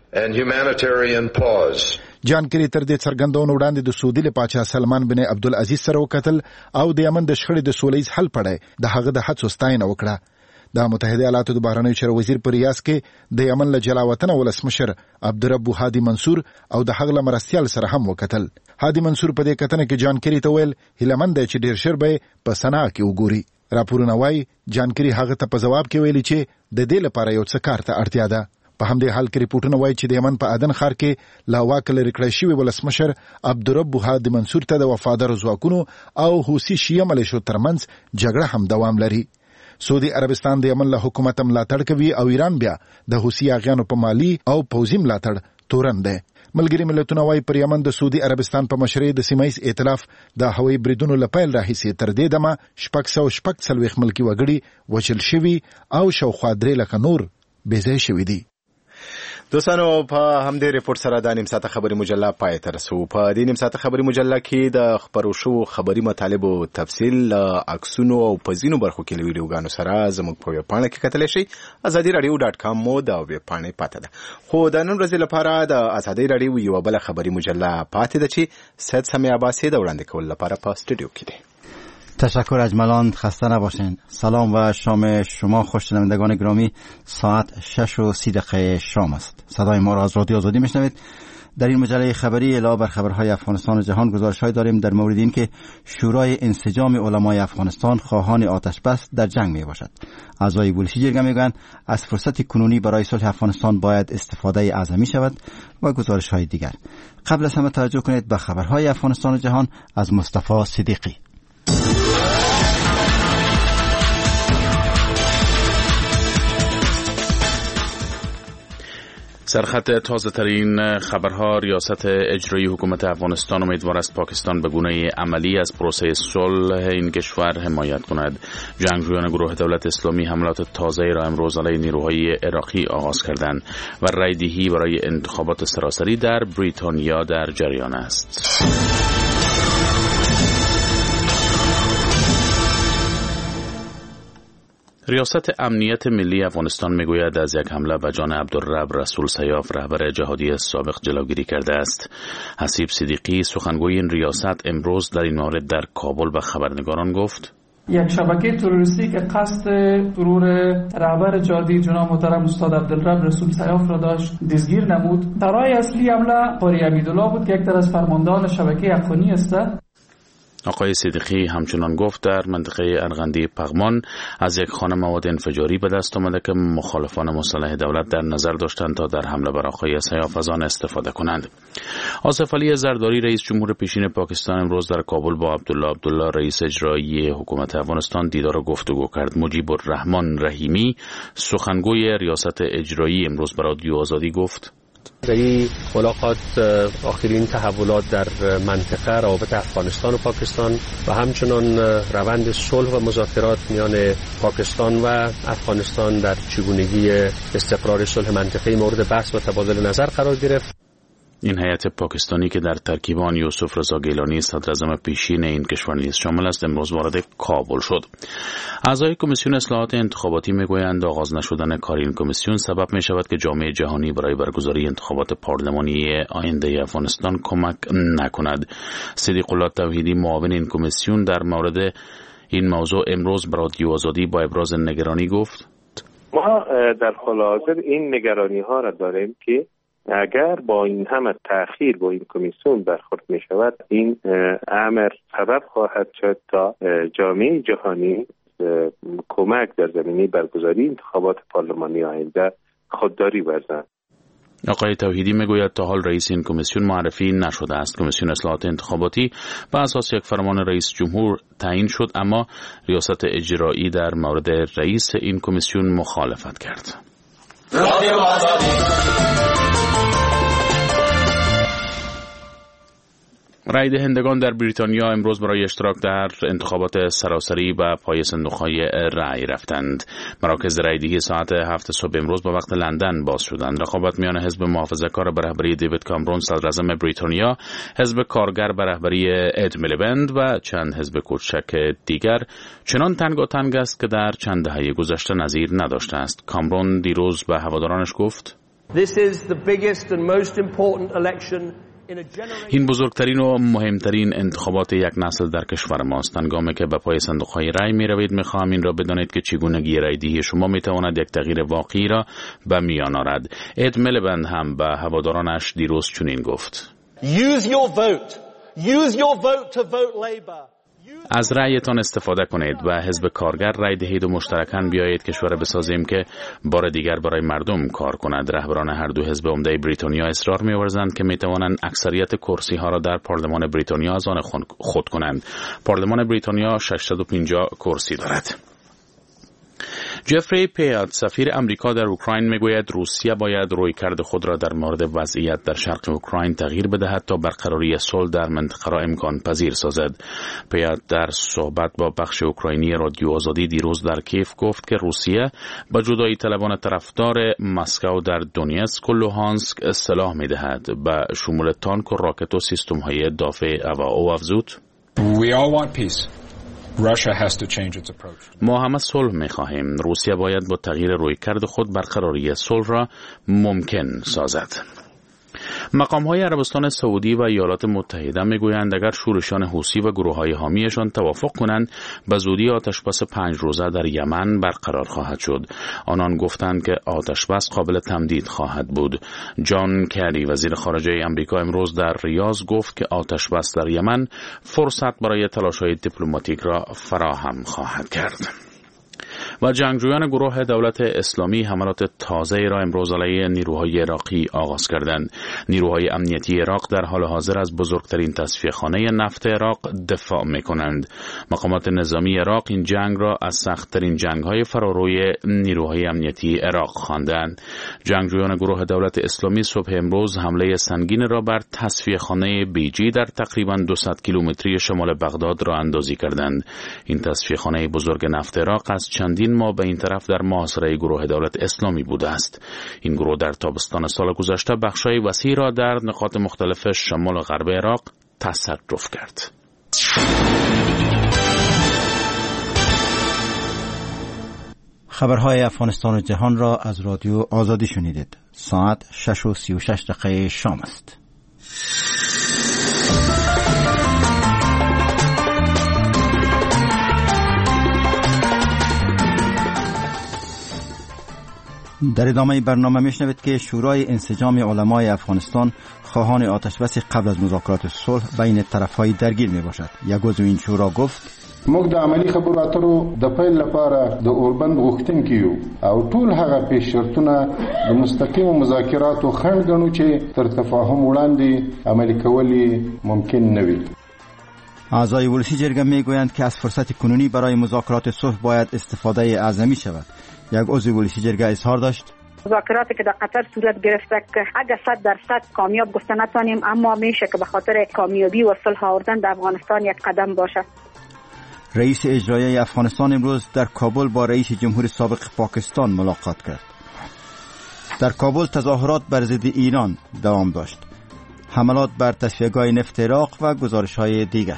جان کری تر دې څرګندونو وړاندې د سعودي له پاچا سلمان بن عبدالعزیز سره وکتل او د یمن د شخړې د سولهییز حل په اړه د هغه د هڅو ستاینه وکړه. د متحده ایالاتو د بهرنیو چارو وزیر په ریاض کې د یمن له جلاوطن ولسمشر عبدالرب هادي منصور او د هغه مرستیال سره هم وکتل. هادي منصور په دې کتنه کې جان کری ته ویل هیلمند چې ډیر شر به په سنا کې وګوري. راپورونه وايي جان کری هغه ته په جواب کې ویلي چې د دې لپاره یو څه کار ته اړتیا ده. په همدې حال کې ریپورتونه وايي چې د یمن په عدن ښار کې لا واک لري کړی شوی ولسمشر عبدالرب هادي منصور ته د وفادار ځواکونو او حوثي شیعه ملیشو ترمنځ جګړه هم دوام لري. سعودي عربستان د یمن له حکومت ملاتړ کوي او ایران بیا د حوثي اغیانو په مالی او پوځي ملاتړ تورن دی. ملګری ملتونه وايي پر یمن د سعودي عربستان په مشرۍ د سیمایي ائتلاف د هوایي بریدونو لپاره راهیسي تر دې دمه شپږ سوه شپږ څلوېښت ملکي وګړي وژل شوي او شاوخوا درې لکه نور بېځایه شوي دي. دوستانو په همدې ریپورت سره د نیم ساعته خبري مجله پای ته رسو. په دې نیم ساعته خبري مجله کې د خبرو شو خبري مطالبو تفصیل عکسونو او په ځینو برخو کې ویډیوګانو سره زموږ په ویب پاڼه کې کتلی شئ. ازادي رادیو ډاټ کام مو د ویب پاڼې پاته ده. خو د نن ورځې لپاره د ازادي رادیو یو بل خبري مجله پاتې ده چې سید سمی عباسی د وړاندې کول لپاره په استودیو کې دی. تشکر اجملان، خسته نباشین. سلام و شام شما خوش شنوندگان گرامی. ساعت شش و سی دقیقه شام است. صدای ما را از رادیو آزادی میشنوید. در این مجله خبری علاوه بر خبرهای افغانستان و جهان گزارش‌های داریم در مورد این که شورای انسجام علمای افغانستان خواهان آتش بس در جنگ می باشد. اعضای بولشی جرگه میگویند از فرصت کنونی برای صلح افغانستان باید استفاده اعظمی شود و گزارش‌های دیگر. قبل از همه توجه کنید به خبرهای افغانستان و جهان از مصطفی صدیقی. سرخط تازه ترین خبرها: ریاست اجرایی حکومت افغانستان امیدوار است پاکستان به گونه عملی از پروسه صلح این کشور حمایت کند. جنگجویان گروه دولت اسلامی حملات تازه‌ای را امروز علیه نیروهای عراقی آغاز کردند و رایدهی برای انتخابات سراسری در بریتانیا در جریان است. ریاست امنیت ملی افغانستان میگوید از یک حمله به جان عبدالرب رسول سیاف رهبر جهادی سابق جلوگیری کرده است. حسیب صدیقی سخنگوی این ریاست امروز در این مورد در کابل به خبرنگاران گفت: یک شبکه تروریستی که قصد ترور رهبر جهادی جناب محترم استاد عبدالرب رسول سیاف را داشت دستگیر نمود. سرای اصلی حمله قاری عبیدالله بود که یک از فرماندهان شبکه افغانی است. آقای صدیقی همچنان گفت در منطقه ارغندی پغمان از یک خانه مواد انفجاری به دست آمده که مخالفان مسلح دولت در نظر داشتند تا در حمله بر آقای سیاف از آن استفاده کنند. آصف علی زرداری رئیس جمهور پیشین پاکستان امروز در کابل با عبدالله عبدالله رئیس اجرایی حکومت افغانستان دیدار و گفتگو کرد. مجیب الرحمن رحیمی سخنگوی ریاست اجرایی امروز به رادیو آزادی گفت: در این ملاقات آخرین تحولات در منطقه روابط افغانستان و پاکستان و همچنان روند صلح و مذاکرات میان پاکستان و افغانستان در چگونگی استقرار صلح منطقه‌ای مورد بحث و تبادل نظر قرار گرفت. این هیئت پاکستانی که در ترکیب آن یوسف رضا گیلانی صدراعظم پیشین این کشور نیز شامل است امروز وارد کابل شد. اعضای کمیسیون اصلاحات انتخاباتی میگویند آغاز نشدن کار این کمیسیون سبب می شود که جامعه جهانی برای برگزاری انتخابات پارلمانی آینده افغانستان کمک نکند. صدیق الله توحیدی معاون این کمیسیون در مورد این موضوع امروز به رادیو آزادی با ابراز نگرانی گفت: ما در حال حاضر این نگرانی ها را داریم که اگر با این همه تأخیر با این کمیسیون برخورد می شود این امر سبب خواهد شد تا جامعه جهانی کمک در زمینه برگزاری انتخابات پارلمانی آینده خودداری ورزند. آقای توحیدی میگوید تا حال رئیس این کمیسیون معرفی نشده است. کمیسیون اصلاحات انتخاباتی بر اساس یک فرمان رئیس جمهور تعیین شد اما ریاست اجرایی در مورد رئیس این کمیسیون مخالفت کرد. رای دهندگان در بریتانیا امروز برای اشتراک در انتخابات سراسری و پای صندوق‌های رای رفتند. مراکز رایدهی ساعت هفت صبح امروز به وقت لندن باز شدند. رقابت میان حزب محافظه‌کار به رهبری دیوید کامرون صدراعظم بریتانیا، حزب کارگر به رهبری اد میلیبند و چند حزب کوچک دیگر چنان تنگاتنگ است که در چند دهه گذشته نظیر نداشته است. کامرون دیروز به هوادارانش گفت: This is the biggest and most important election این بزرگترین و مهمترین انتخابات یک نسل در کشور ماست. هنگامی که به پای صندوق‌های رای می روید می‌خواهم این را بدانید که چگونگی رایدهی شما می‌تواند یک تغییر واقعی را به میان آورد. اد میلیبند هم به هوادارانش دیروز چنین گفت: Use your vote. Use your vote to vote Labour. از رأیتان استفاده کنید و حزب کارگر رای دهید و مشترکاً بیایید کشور بسازیم که بار دیگر برای مردم کار کند. رهبران هر دو حزب عمده بریتانیا اصرار می‌ورزند که می‌توانند اکثریت کرسی ها را در پارلمان بریتانیا از آن خود کنند. پارلمان بریتانیا ششصد و پنجاه کرسی دارد. جفری پیات سفیر امریکا در اوکراین میگوید روسیه باید رویکرد خود را در مورد وضعیت در شرق اوکراین تغییر بدهد تا برقراری صلح در منطقه را امکان پذیر سازد. پیات در صحبت با بخش اوکراینی رادیو آزادی دیروز در کیف گفت که روسیه به جدایی طلبان طرفدار مسکو در دونیتسک و لوهانسک سلاح میدهد، به شمول تانک و راکت و سیستم های دافع و او افزود: We all want peace. Russia has to change its approach. ما همه صلح می‌خواهیم. روسیه باید با تغییر رویکرد خود برقراری صلح را ممکن سازد. مقام‌های عربستان سعودی و ایالات متحده می‌گویند اگر شورشیان حوثی و گروه‌های حامیشان توافق کنند به زودی آتشبس پنج روزه در یمن برقرار خواهد شد. آنان گفتند که آتشبس قابل تمدید خواهد بود. جان کری وزیر خارجه آمریکا امروز در ریاض گفت که آتشبس در یمن فرصت برای تلاش‌های دیپلماتیک را فراهم خواهد کرد. و جنگجویان گروه دولت اسلامی حملات تازه را امروز علیه نیروهای عراقی آغاز کردند. نیروهای امنیتی عراق در حال حاضر از بزرگترین تصفیه‌خانه نفت عراق دفاع می‌کنند. مقامات نظامی عراق این جنگ را از سخت‌ترین جنگ‌های فراروی نیروهای امنیتی عراق خواندند. جنگجویان گروه دولت اسلامی صبح امروز حمله سنگین را بر تصفیه‌خانه بیجی در تقریباً دویست کیلومتری شمال بغداد را اندازی کردند. این تصفیه‌خانه بزرگ نفت عراق از چندین ما به این طرف در محاصره گروه دولت اسلامی بوده است. این گروه در تابستان سال گذشته بخشای وسیع را در نقاط مختلف شمال و غرب عراق تصرف کرد. خبرهای افغانستان و جهان را از رادیو آزادی شنیدید. ساعت شش و سی و شش دقیقه شام است. در ادامه برنامه میشنوید که شورای انسجام علمای افغانستان خواهان آتشبس قبل از مذاکرات صلح بین طرفهای درگیر می باشد. یک عضو این شورا گفت: موږ د عملی خبرو اترو د پیل لپاره د اوربند غوښتونکي یو او ټول هغه پیش شرطونه د مستقیم مذاکراتو خنډ ګڼو چې تر تفاهم وړاندې عملي کول ممکن نه وي. اعضای ولسی جرگه میگویند که از فرصت کنونی برای مذاکرات صلح باید استفاده اعظمی شود. یک عضو ولسی جرگه اظهار داشت: مذاکراتی که در قطر صورت گرفته که اگر صد درصد کامیاب گفته نتانیم، اما میشه که به خاطر کامیابی و صلح آوردن در افغانستان یک قدم باشه. رئیس اجرایی افغانستان امروز در کابل با رئیس جمهور سابق پاکستان ملاقات کرد. در کابل تظاهرات بر ضد ایران دوام داشت. حملات بر تصفیه‌گاه نفت عراق و گزارش‌های دیگر.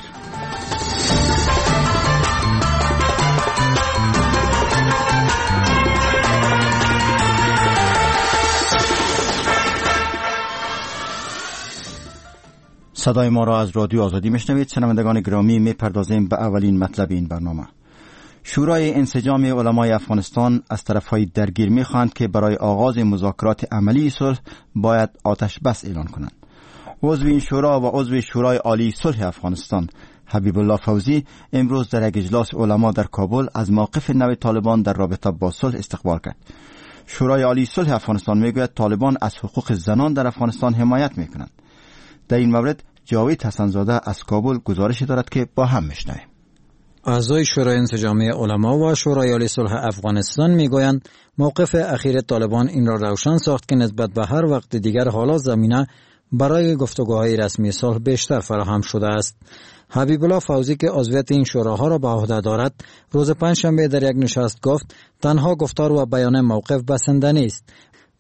صدای ما را از رادیو آزادی میشنوید. شنوندگان گرامی، میپردازیم به اولین مطلب این برنامه. شورای انسجام علمای افغانستان از طرفهای درگیر میخواهند که برای آغاز مذاکرات عملی صلح باید آتش بس اعلان کنند. عضو این شورا و عضو شورای عالی صلح افغانستان حبیب الله فوزی امروز در یک اجلاس علما در کابل از موقف نو طالبان در رابطه با صلح استقبال کرد. شورای عالی صلح افغانستان میگوید طالبان از حقوق زنان در افغانستان حمایت میکنند. در این مورد جاوید حسنزاده از کابل گزارشی دارد که با هم میشنویم. اعضای شورای انسجامی علما و شورای عالی صلح افغانستان میگویند موقف اخیر طالبان این را روشن ساخت که نسبت به هر وقت دیگر حالات زمینه برای گفتگوهای رسمی صلح بیشتر فراهم شده است. حبیب الله فوزی که عضویت این شوراها را به عهده دارد روز پنجشنبه در یک نشست گفت تنها گفتار و بیان موقف بسنده نیست.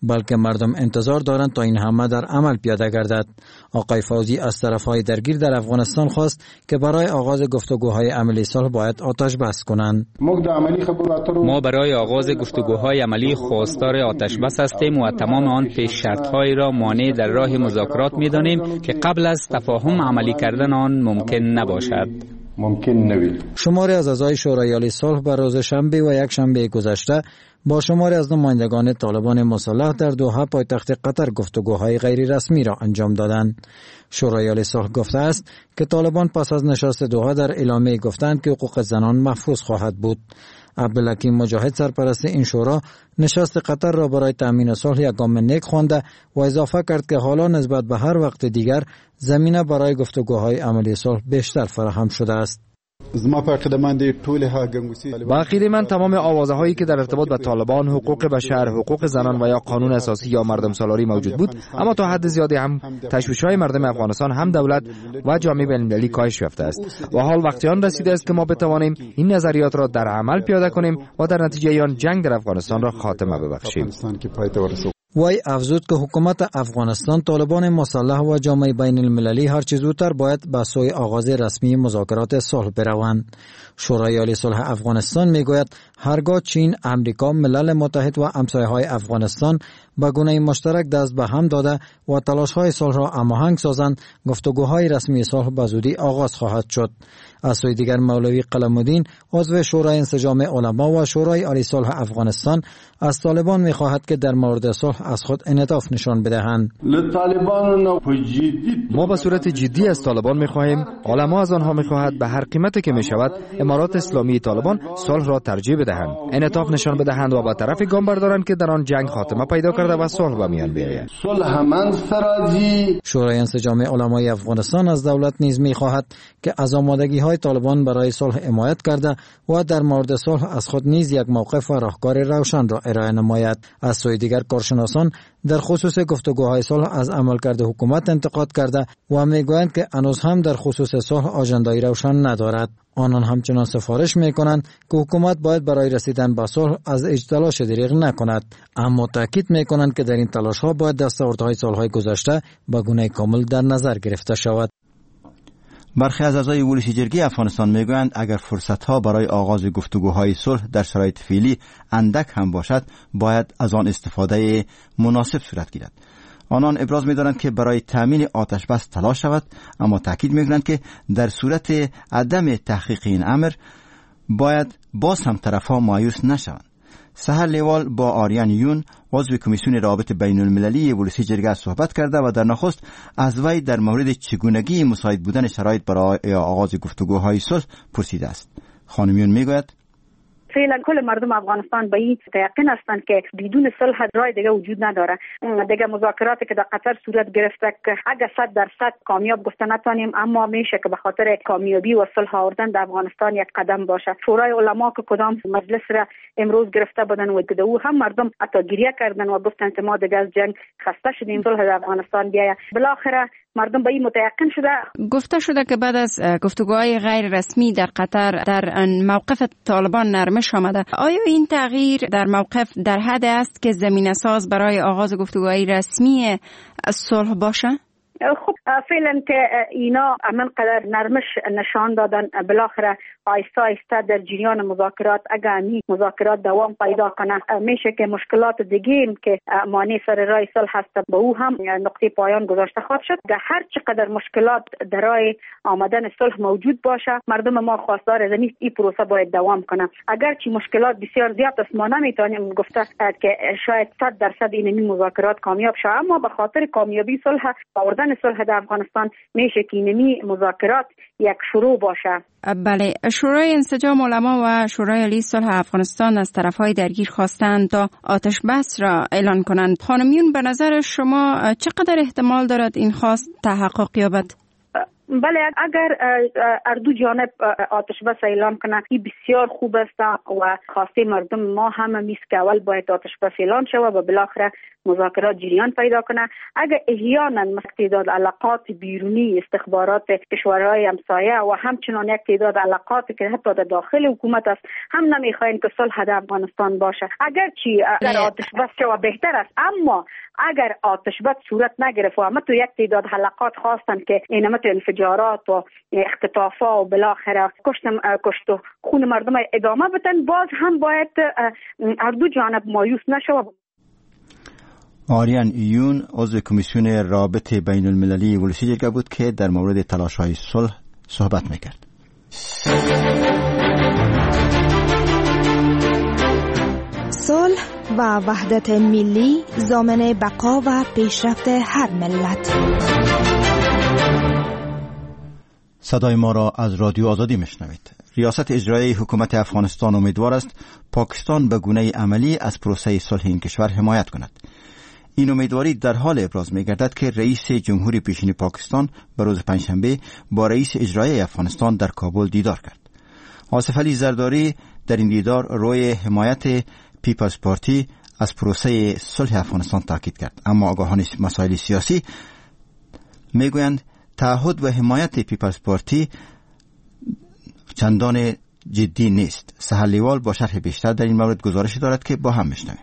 بلکه مردم انتظار دارند تا این همه در عمل پیاده گردد. آقای فوزی از طرفهای درگیر در افغانستان خواست که برای آغاز گفتگوهای عملی صلح باید آتش بس کنند. ما برای آغاز گفتگوهای عملی خواستار آتش بس هستیم و تمام آن پیش شرط‌های را مانع در راه مذاکرات می‌دانیم که قبل از تفاهم عملی کردن آن ممکن نباشد. ممکن نوید. شماری از اعضای شورای عالی صلح بر روز شنبه و یک شنبه گذشته با شماری از نمایندگان طالبان مسلح در دوحه پایتخت قطر گفتگوهای غیر رسمی را انجام دادند. شورای عالی صلح گفته است که طالبان پس از نشست دوحه در اعلامیه گفتند که حقوق زنان محفوظ خواهد بود. عبدالحکیم مجاهد سرپرست این شورا نشست قطر را برای تامین صلح یک گام نیک خوانده و اضافه کرد که حالا نسبت به هر وقت دیگر زمینه برای گفتگوهای عملی صلح بیشتر فراهم شده است. با عقیده من تمام آوازه هایی که در ارتباط با طالبان، حقوق بشر، حقوق زنان و یا قانون اساسی یا مردم سالاری موجود بود، اما تا حد زیادی هم تشویش های مردم افغانستان هم دولت و جامعه بین‌المللی کاهش یافته است و حال وقتی آن رسیده است که ما بتوانیم این نظریات را در عمل پیاده کنیم و در نتیجه آن جنگ در افغانستان را خاتمه ببخشیم. وی افزود که حکومت افغانستان، طالبان مسلح و جامعه بین المللی هر چه زودتر باید به سوی آغاز رسمی مذاکرات صلح بروند. شورای عالی صلح افغانستان میگوید هرگاه چین، امریکا، ملل متحد و همسایه‌های افغانستان به گونه مشترک دست به هم داده و تلاش‌های صلح را هماهنگ سازند، گفتگوهای رسمی صلح به زودی آغاز خواهد شد. از سوی دیگر مولوی قلم‌الدین عضو شورای انسجام علما و شورای عالی صلح افغانستان از طالبان می‌خواهد که در مورد صلح از خود انعطاف نشان بدهند. ما به صورت جدی از طالبان می‌خواهیم، علما از آنها می‌خواهد به هر قیمتی که می‌شود امارات اسلامی طالبان صلح را ترجیح بدهند، انعطاف نشان بدهند و به طرف گام بردارند که در آن جنگ خاتمه پیدا کرده و صلح به میان بیاید. شورای انسجام علمای افغانستان از دولت نیز می‌خواهد که از آمادگی‌های طالبان برای صلح حمایت کرده و در مورد صلح از خود نیز یک موقف و راهکار روشن را ارائه نماید. از سوی دیگر کارشناسان در خصوص گفتگوهای صلح از عملکرد حکومت انتقاد کرده و میگویند که هنوز هم در خصوص صلح آژندای روشن ندارد. آنان همچنان سفارش میکنند که حکومت باید برای رسیدن به صلح از اجتلاش دریغ نکند، اما تاکید میکنند که در این تلاش‌ها باید دستاوردهای سالهای گذشته به گونه کامل در نظر گرفته شود. برخی از اعضای ولسی جرگه افغانستان میگویند اگر فرصت‌ها برای آغاز گفتگوهای صلح در شرایط فعلی اندک هم باشد، باید از آن استفاده مناسب صورت گیرد. آنان ابراز می‌دارند که برای تامین آتش بس تلاش شود، اما تاکید می‌کنند که در صورت عدم تحقیق این امر باید باز هم طرف‌ها مایوس نشوند. سحر لیوال با آریان یون عضو کمیسیون روابط بین المللی ولسی جرگه صحبت کرده و در نخست از وی در مورد چگونگی مساعد بودن شرایط برای آغاز گفتگوهای صلح پرسیده است. خانمیون میگوید فعلا کل مردم افغانستان به این یقین هستند که بدون صلح راه دیگه وجود نداره. دیگه مذاکراتی که در قطر صورت گرفته که اگه صد درصد کامیاب گفته نتونیم، اما میشه که به خاطر کامیابی و صلح آوردن در افغانستان یک قدم باشه. شورای علما که کدام مجلس را امروز گرفته بودن و دیگه او هم مردم حتی گریه کردن و گفتن که ما دیگه از جنگ خسته شدیم، صلح در افغانستان بیاید. بالاخره مردم به این متیقن شده. گفته شده که بعد از گفتگوهای غیر رسمی در قطر در موقف طالبان نرمش آمده. آیا این تغییر در موقف در حد است که زمینه ساز برای آغاز گفتگوهای رسمی صلح باشه؟ خب فعلا که اینا عمل قدر نرمش نشان دادن، بالاخره آیسته آیسته در جریان مذاکرات اگر این مذاکرات دوام پیدا کنه، میشه که مشکلات دیگه که مانع سر راه صلح هست به او هم نقطه پایان گذاشته خواهد شد. هر چقدر مشکلات در راه آمدن صلح موجود باشه، مردم ما خواستار از این پروسه باید دوام کنه. اگر چی مشکلات بسیار زیاد است، ما نمیتونیم گفته که شاید صد درصد این مذاکرات کامیاب شه، اما به خاطر کامیابی صلح آوردن صلح در افغانستان میشه که اینمی مذاکرات یک شروع باشه. بله، شورای انسجام علما و شورای عالی صلح افغانستان از طرفهای درگیر خواستند تا آتش بس را اعلان کنند. خانمیون، به نظر شما چقدر احتمال دارد این خواست تحقق یابد؟ بله، اگر اردو جانب آتش بس اعلام کنه این بسیار خوب است و خواسته مردم ما هم میست که اول باید آتش بس اعلام شود و بالاخره مذاکرات جریان پیدا کنه. اگر احیانا تعداد علاقات بیرونی استخبارات کشورهای همسایه و همچنان یک تعداد علاقات که حتی در داخل حکومت است هم نمیخواین که صلح در افغانستان باشه، اگر چی اگر آتش بس شود بهتر است. اما اگر آتش بس صورت نگرفت و همه تو یک تعداد حلقات خواستن که اینما تو انفجارات و اختطافا و بالاخره کشت کشت و خون مردم ادامه بدن، باز هم باید هر دو جانب مایوس نشود. آریان ایون عضو کمیسیون رابطه بین المللی ولسی جرگه بود که در مورد تلاش‌های صلح صحبت میکرد. صلح و وحدت ملی ضامن بقا و پیشرفت هر ملت. صدای ما را از رادیو آزادی میشنوید. ریاست اجرایی حکومت افغانستان امیدوار است پاکستان به گونه عملی از پروسه صلح این کشور حمایت کند. این امیدواری در حال ابراز می‌گردد که رئیس جمهوری پیشین پاکستان به روز پنجشنبه با رئیس اجرایی افغانستان در کابل دیدار کرد. آصف علی زرداری در این دیدار روی حمایت پیپلز پارتی از پروسه صلح افغانستان تاکید کرد، اما آگاهان مسائل سیاسی میگویند تعهد و حمایت پیپلز پارتی چندان جدی نیست. سهر لیوال با شرح بیشتر در این مورد گزارش دارد که با هم میشنویم.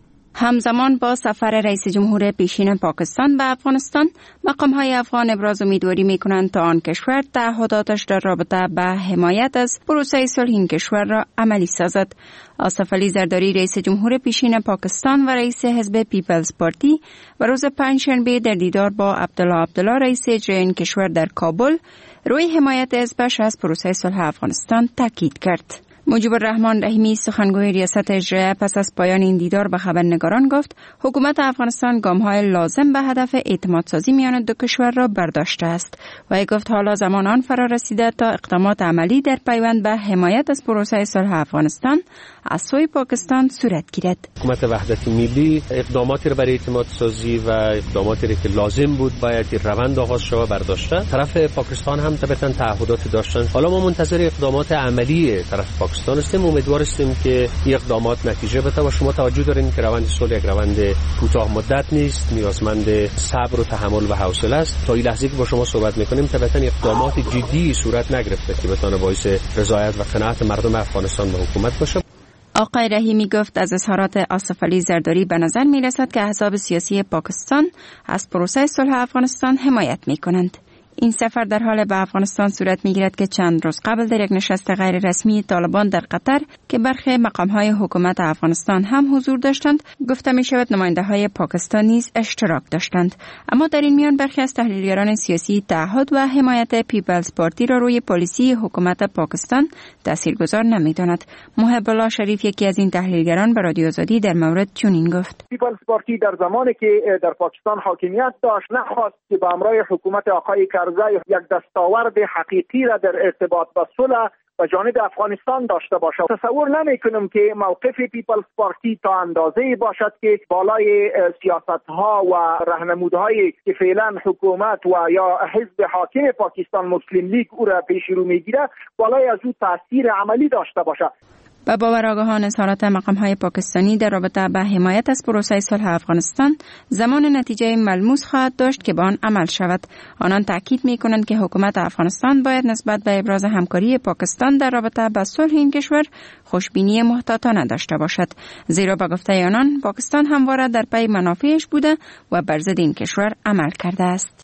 همزمان با سفر رئیس جمهور پیشین پاکستان به افغانستان، مقام‌های افغان ابراز امیدواری می‌کنند تا آن کشور تعهداتش در رابطه به حمایت از پروسه صلح این کشور را عملی سازد. آصف علی زرداری رئیس جمهور پیشین پاکستان و رئیس حزب پیپلز پارتی و روز پنجشنبه در دیدار با عبدالله عبدالله رئیس اجرایی این کشور در کابل روی حمایت حزبش از پروسه صلح افغانستان تاکید کرد. مجیب الرحمن رحیمی سخنگوی ریاست اجرایی پس از پایان این دیدار به خبرنگاران گفت حکومت افغانستان گام‌های لازم به هدف اعتمادسازی میان دو کشور را برداشته است و ای گفت حالا زمان آن فرا رسیده تا اقدامات عملی در پیوند به حمایت از پروسه صلح افغانستان از سوی پاکستان صورت گیرد. حکومت وحدت ملی اقداماتی را برای اعتمادسازی و اقداماتی را که لازم بود باید روند آغاز شود برداشته. طرف پاکستان هم طبعاً تعهدات داشتن. حالا ما منتظر اقدامات عملی طرف پاکستان هستیم. امیدوار هستیم که این اقدامات نتیجه بده و شما توجه دارین که روند صلح یک روند کوتاه مدت نیست، نیازمند صبر و تحمل و حوصله است. تا این لحظه که با شما صحبت می‌کنیم طبعاً اقدامات جدی صورت نگرفته که بتونه باعث رضایت و قناعت مردم افغانستان به حکومت باشه. آقای رحیمی گفت از اظهارات آصف علی زرداری به نظر می رسد که احزاب سیاسی پاکستان از پروسه صلح افغانستان حمایت می کنند. این سفر در حال به افغانستان صورت می‌گیرد که چند روز قبل در یک نشست غیر رسمی طالبان در قطر که برخی مقام‌های حکومت افغانستان هم حضور داشتند، گفته می‌شود نماینده‌های پاکستان نیز اشتراک داشتند. اما در این میان برخی از تحلیلگران سیاسی تعهد و حمایت پیپلز پارتی را روی پالیسی حکومت پاکستان تاثیرگذار نمی‌داند. محب الله شریف یکی از این تحلیلگران به رادیو آزادی در مورد چنین گفت: پیپلز پارتی در زمانی که در پاکستان حاکمیت داشت نخواست که با همراه حکومت آقای یک دستاورد حقیقی را در ارتباط با صلح و جانب افغانستان داشته باشه. تصور نمی کنم که موقف پیپلز پارتی تا اندازه‌ای باشد که بالای سیاست‌ها و راهنمودهایی که فعلا حکومت و یا حزب حاکم پاکستان مسلم لیگ او را پیش رو میگیره بالای از او تاثیر عملی داشته باشه. با باور آگاهان اظهارات مقام‌های پاکستانی در رابطه با حمایت از پروسه صلح افغانستان زمان نتیجه ملموس خواهد داشت که با آن عمل شود. آنان تاکید می‌کنند که حکومت افغانستان باید نسبت به ابراز همکاری پاکستان در رابطه با صلح این کشور خوشبینی محتاطانه داشته باشد، زیرا به گفته آنان پاکستان همواره در پی منافعش بوده و بر ضد این کشور عمل کرده است.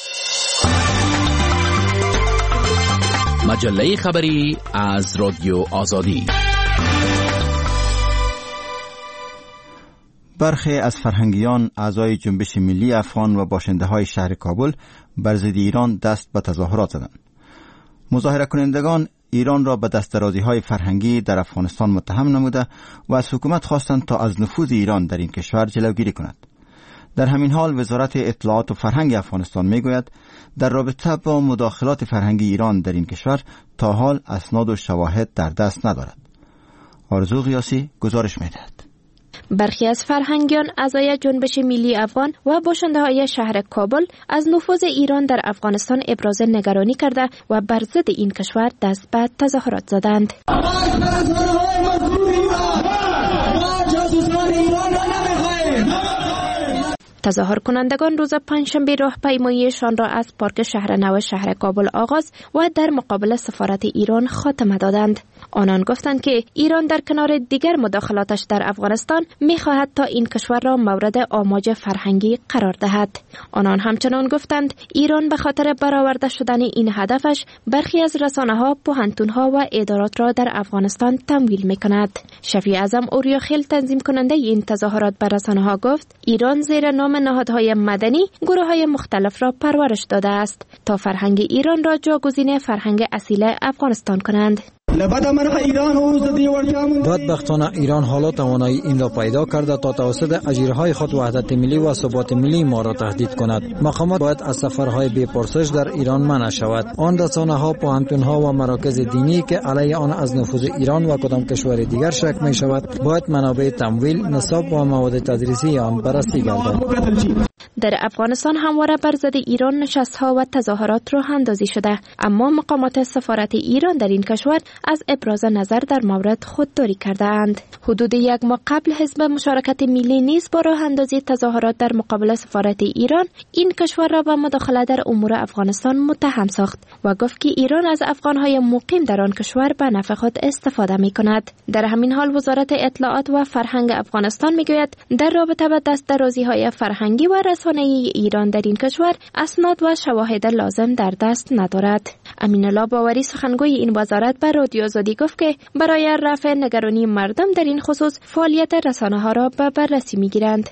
مجله خبری از رادیو آزادی. برخی از فرهنگیان اعضای جنبش ملی افغان و باشنده های شهر کابل بر ضد ایران دست به تظاهرات زدند. مظاهره کنندگان ایران را به دستدرازی های فرهنگی در افغانستان متهم نموده و از حکومت خواستند تا از نفوذ ایران در این کشور جلوگیری کند. در همین حال وزارت اطلاعات و فرهنگ افغانستان میگوید در رابطه با مداخلات فرهنگی ایران در این کشور تا حال اسناد و شواهد در دست ندارد. آرزو غیاسی گزارش می‌دهد. برخی از فرهنگیان اعضای جنبش ملی افغان و باشنده‌های شهر کابل از نفوذ ایران در افغانستان ابراز نگرانی کرده و بر ضد این کشور دست به تظاهرات زدند. تظاهر کنندگان روز پنجشنبه راهپیماییشان را از پارک شهر نو شهر کابل آغاز و در مقابل سفارت ایران خاتمه دادند. آنان گفتند که ایران در کنار دیگر مداخلاتش در افغانستان می‌خواهد تا این کشور را مورد آماج فرهنگی قرار دهد. آنان همچنان گفتند ایران به خاطر برآورده شدن این هدفش برخی از رسانه‌ها، پوهنتون‌ها و ادارات را در افغانستان تمویل می‌کند. شفیع اعظم اوریاخیل تنظیم کننده این تظاهرات بر رسانه‌ها گفت ایران زیر نام نهادهای مدنی گروه‌های مختلف را پرورش داده است تا فرهنگ ایران را جاگزین فرهنگ اصیل افغانستان کنند. بدبختانه ایران حالا توانایی این را پیدا کرده تا توسط اجیرهای خود وحدت ملی و ثبات ملی ما را تهدید کند. مقامات باید از سفرهای بی پرسش در ایران منع شود. آن رسانه‌ها، پوهنتون‌ها و مراکز دینی که علیه آن از نفوذ ایران و کدام کشور دیگر شک می شود باید منابع تمویل، نصاب و مواد تدریسی آن بررسی گردد. در افغانستان همواره بر ضد ایران نشست‌ها و تظاهرات راه اندازی شده، اما مقامات سفارت ایران در این کشور از ابراز نظر در مورد خودداری کرده‌اند. حدود یک ماه قبل حزب مشارکت ملی نیز با راه اندازی تظاهرات در مقابل سفارت ایران این کشور را به مداخله در امور افغانستان متهم ساخت و گفت که ایران از افغان‌های مقیم در آن کشور به نفع خود استفاده می‌کند. در همین حال وزارت اطلاعات و فرهنگ افغانستان می‌گوید در رابطه با دست‌درازی‌های فرهنگی و رسانه‌ای ایران در این کشور اسناد و شواهد لازم در دست ندارد. امین الله باوری سخنگوی این وزارت به رادیو آزادی گفت که برای رفع نگرانی مردم در این خصوص فعالیت رسانه‌ها را به بررسی می‌گیرند.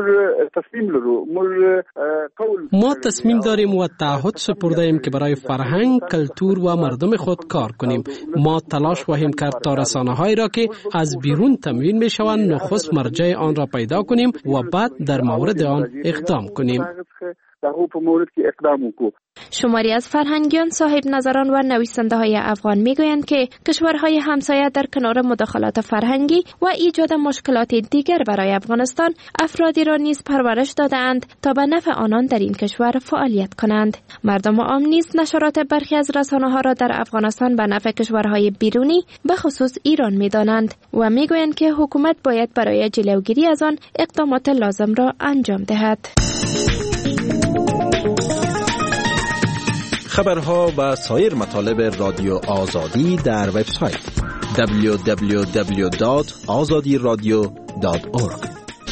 ما تصمیم داریم و تعهد سپرده ایم که برای فرهنگ، کلتور و مردم خود کار کنیم. ما تلاش خواهیم کرد تا رسانه‌هایی را که از بیرون تمویل می‌شوند نخست مرجع آن را پیدا کنیم و بعد در مورد آن اقدام کنیم. شماری از فرهنگیان، صاحب نظران و نویسنده های افغان میگویند که کشورهای همسایه در کنار مداخلات فرهنگی و ایجاد مشکلات دیگر برای افغانستان افرادی را نیز پرورش داده‌اند تا به نفع آنان در این کشور فعالیت کنند. مردم عام نیز نشرات برخی از رسانه‌ها را در افغانستان به نفع کشورهای بیرونی به خصوص ایران می‌دانند و میگویند که حکومت باید برای جلوگیری از آن اقدامات لازم را انجام دهد. خبرها و سایر مطالب رادیو آزادی در وبسایت دبلیو دبلیو دبلیو دات آزادی رادیو دات اورگ.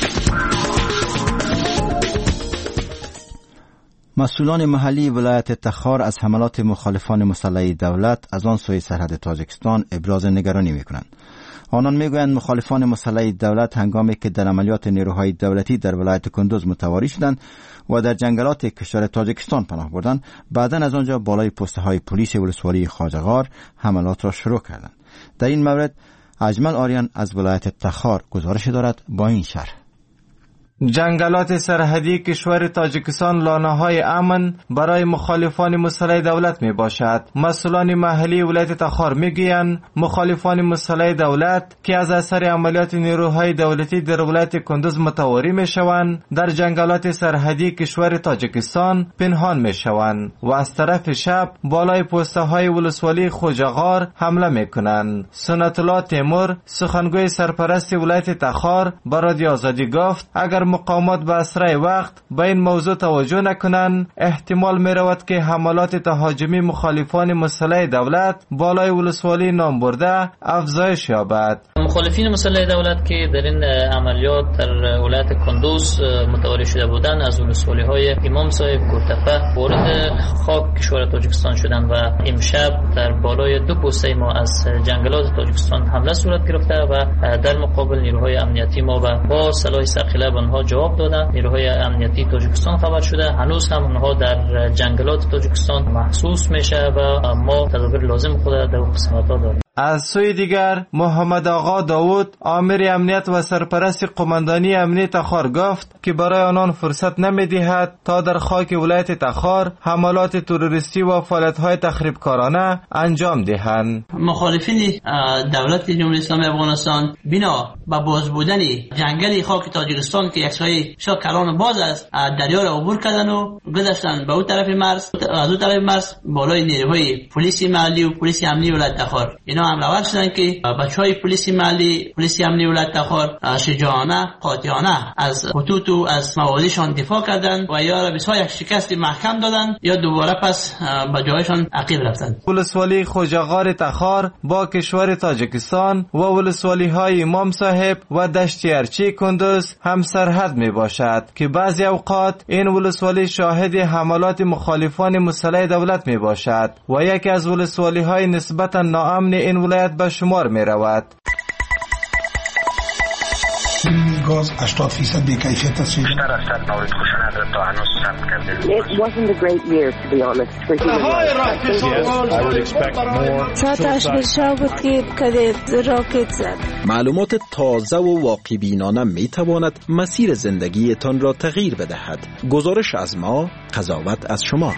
مسئولان محلی ولایت تخار از حملات مخالفان مسلح دولت از آن سوی سرحد تاجیکستان ابراز نگرانی می‌کنند. آنان میگویند مخالفان مسلح دولت هنگامی که در عملیات نیروهای دولتی در ولایت کندوز متواری شدند و در جنگلات کشور تاجیکستان پناه بردند، بعداً از آنجا بالای پسته های پلیس ولسوالی خواجه‌غار حملات را شروع کردند. در این مورد اجمل آریان از ولایت تخار گزارش دارد با این شرح. جنگلات سرحدی کشور تاجیکستان لانه‌های امن برای مخالفان مسلح دولت می باشد. مسئولان محلی ولایت تخار میگویند مخالفان مسلح دولت که از اثر عملیات نیروهای دولتی در ولایت کندوز متواری می شوند در جنگلات سرحدی کشور تاجیکستان پنهان می شوند و از طرف شب بالای پسته های ولسوالی خوجه‌غار حمله می کنند. سنت الله تیمور سخنگوی سرپرست ولایت تخار با رادیو آزادی گفت اگر مقامات به اسرع وقت به این موضوع توجه نکنند احتمال می رود که حملات تهاجمی مخالفان مسلح دولت بالای ولسوالی نام برده افزایش یابد. مخالفین مسلح دولت که در این عملیات در ولایت کندوز متواری شده بودند از ولسوالی های امام صاحب گورتپه وارد خاک کشور تاجیکستان شدند و امشب در بالای دو پسته ما از جنگلات تاجیکستان حمله صورت گرفته و در مقابل نیروهای امنیتی ما با سلاح ثقیله به آنها جواب دادند. نیروهای امنیتی تاجیکستان خبر شده هنوز هم آنها در جنگلات تاجیکستان محسوس میشه و ما تدابیر لازم خود در قسمت‌ها داریم. از سوی دیگر محمد آقا داوود آمر امنیت و سرپرست قماندانی امنیه تخار گفت که برای آنان فرصت نمی‌دهد تا در خاک ولایت تخار حملات تروریستی و فعالیت‌های تخریبکارانه انجام دهند. مخالفین دولت جمهوری اسلامی افغانستان بنا به باز بودن جنگل خاک تاجیکستان که یکسای شا کلان باز است دریا را عبور کردن و گذشتن به اون طرف مرز، از اون طرف مرز بالای نیروهای پلیس محلی و پلیس امنی ولایت تخار اینا حمله شدن که بچهای پلیس محلی، پلیس امنی ولایت تخار شجاعانه، قاطعانه از خطوط و از موادشان دفاع کردند و یا بسیار یک شکست محکم دادند یا دوباره پس به جایشان عقب رفتند. ولسوالی خوجاغار تخار با کشور تاجیکستان و ولسوالی های امام صاحب و دشت ارچی کندوز هم سرحد می باشد که بعضی اوقات این ولسوالی شاهد حملات مخالفان مسلح دولت می باشد و یکی از ولسوالی های نسبتا ناامن این ولایت به شمار می رود. گاز هشتاد درصد بی‌کیفیت است. بیشتر از صد مورد خشونت تا هنوز ثبت کرده. It wasn't a great year to be honest for human rights. Yes, I would expect more. ساعتش بشا بود که کده راکت زد. معلومات تازه و واقع بینانه می تواند مسیر زندگی تان را تغییر بدهد. گزارش از ما، قضاوت از شما.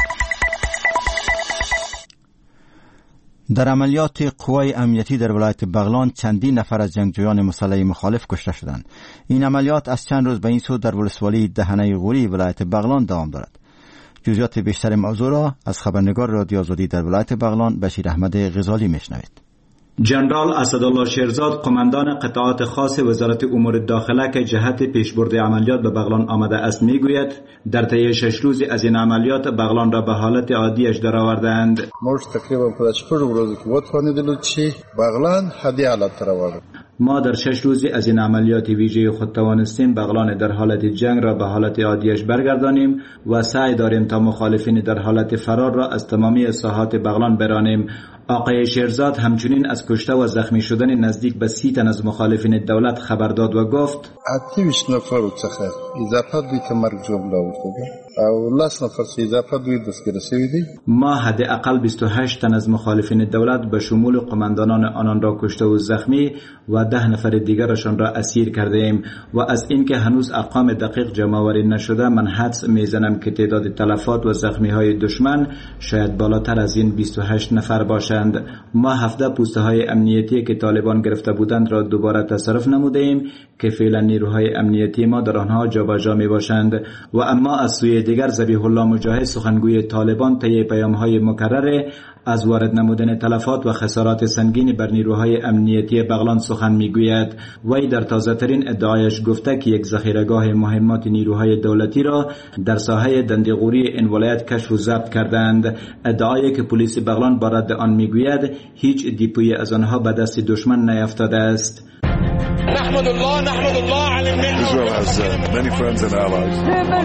در عملیات قوای امنیتی در ولایت بغلان چندین نفر از جنگجویان مسلح مخالف کشته شدند. این عملیات از چند روز به این سو در ولسوالی دهنه غوری ولایت بغلان دوام دارد. جزئیات بیشتر موضوع را از خبرنگار رادیو آزادی در ولایت بغلان بشیر احمد غزالی میشنوید. جنرال اسدالله شیرزاد قماندان قطاعات خاص وزارت امور داخله که جهت پیشبرد عملیات به بغلان آمده است میگوید در طی شش روزی از این عملیات بغلان را به حالت عادیش درآوردند. ما تقریبا په شپږ ورځو کې وتوانیدل چې بغلان عادي حالت ته راوړو. ما در شش روزی از این عملیات ویژه خود توانستیم بغلان در حالت جنگ را به حالت عادیش برگردانیم و سعی داریم تا مخالفین در حالت فرار را از تمامی ساحات بغلان برانیم. آقای شیرزاد همچنین از کشته و زخمی شدن نزدیک به سی تن از مخالفین دولت خبر داد و گفت اتیش نفر څخه اضافه دوی ته مرګ جوړ لاوړو او لاس نفر څخه اضافه دوی دستگیر شوی دی. ما حداقل بیست و هشت تن از مخالفین دولت به شمول قماندانان آنان را کشته و زخمی و ده نفر دیگرشان را اسیر کرده ایم و از اینکه هنوز ارقام دقیق جمع آوری نشده من حدس میزنم که تعداد تلفات و زخمی های دشمن شاید بالاتر از این بیست و هشت نفر باشد. ما هفده پوسته های امنیتی که طالبان گرفته بودند را دوباره تصرف نموده ایم که فعلا نیروهای امنیتی ما در آنها جابجا می باشند و اما از سوی دیگر ذبیح الله مجاهد سخنگوی طالبان طی پیام های مکرر از وارد نمودن تلفات و خسارات سنگین بر نیروهای امنیتی بغلان سخن میگوید. وی در تازه ترین ادعایش گفته که یک ذخیره‌گاه مهمات نیروهای دولتی را در ساحه دندقوری این ولایت کشف و ضبط کردند. ادعایی که پلیس بغلان با رد آن میگوید هیچ دیپویی از آنها به دست دشمن نیفتاده است. نحمد الله نحمد الله على المنة. Israel has uh, many friends and allies.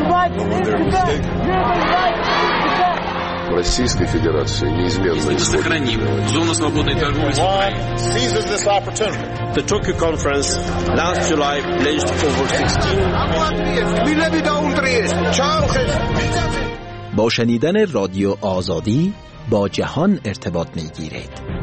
Российской Федерации неизменно сохраним зону свободной торговли с Украиной. Seizes this opportunity. The Tokyo conference last July pledged over sixteen. با شنیدن رادیو آزادی با جهان ارتباط میگیرید.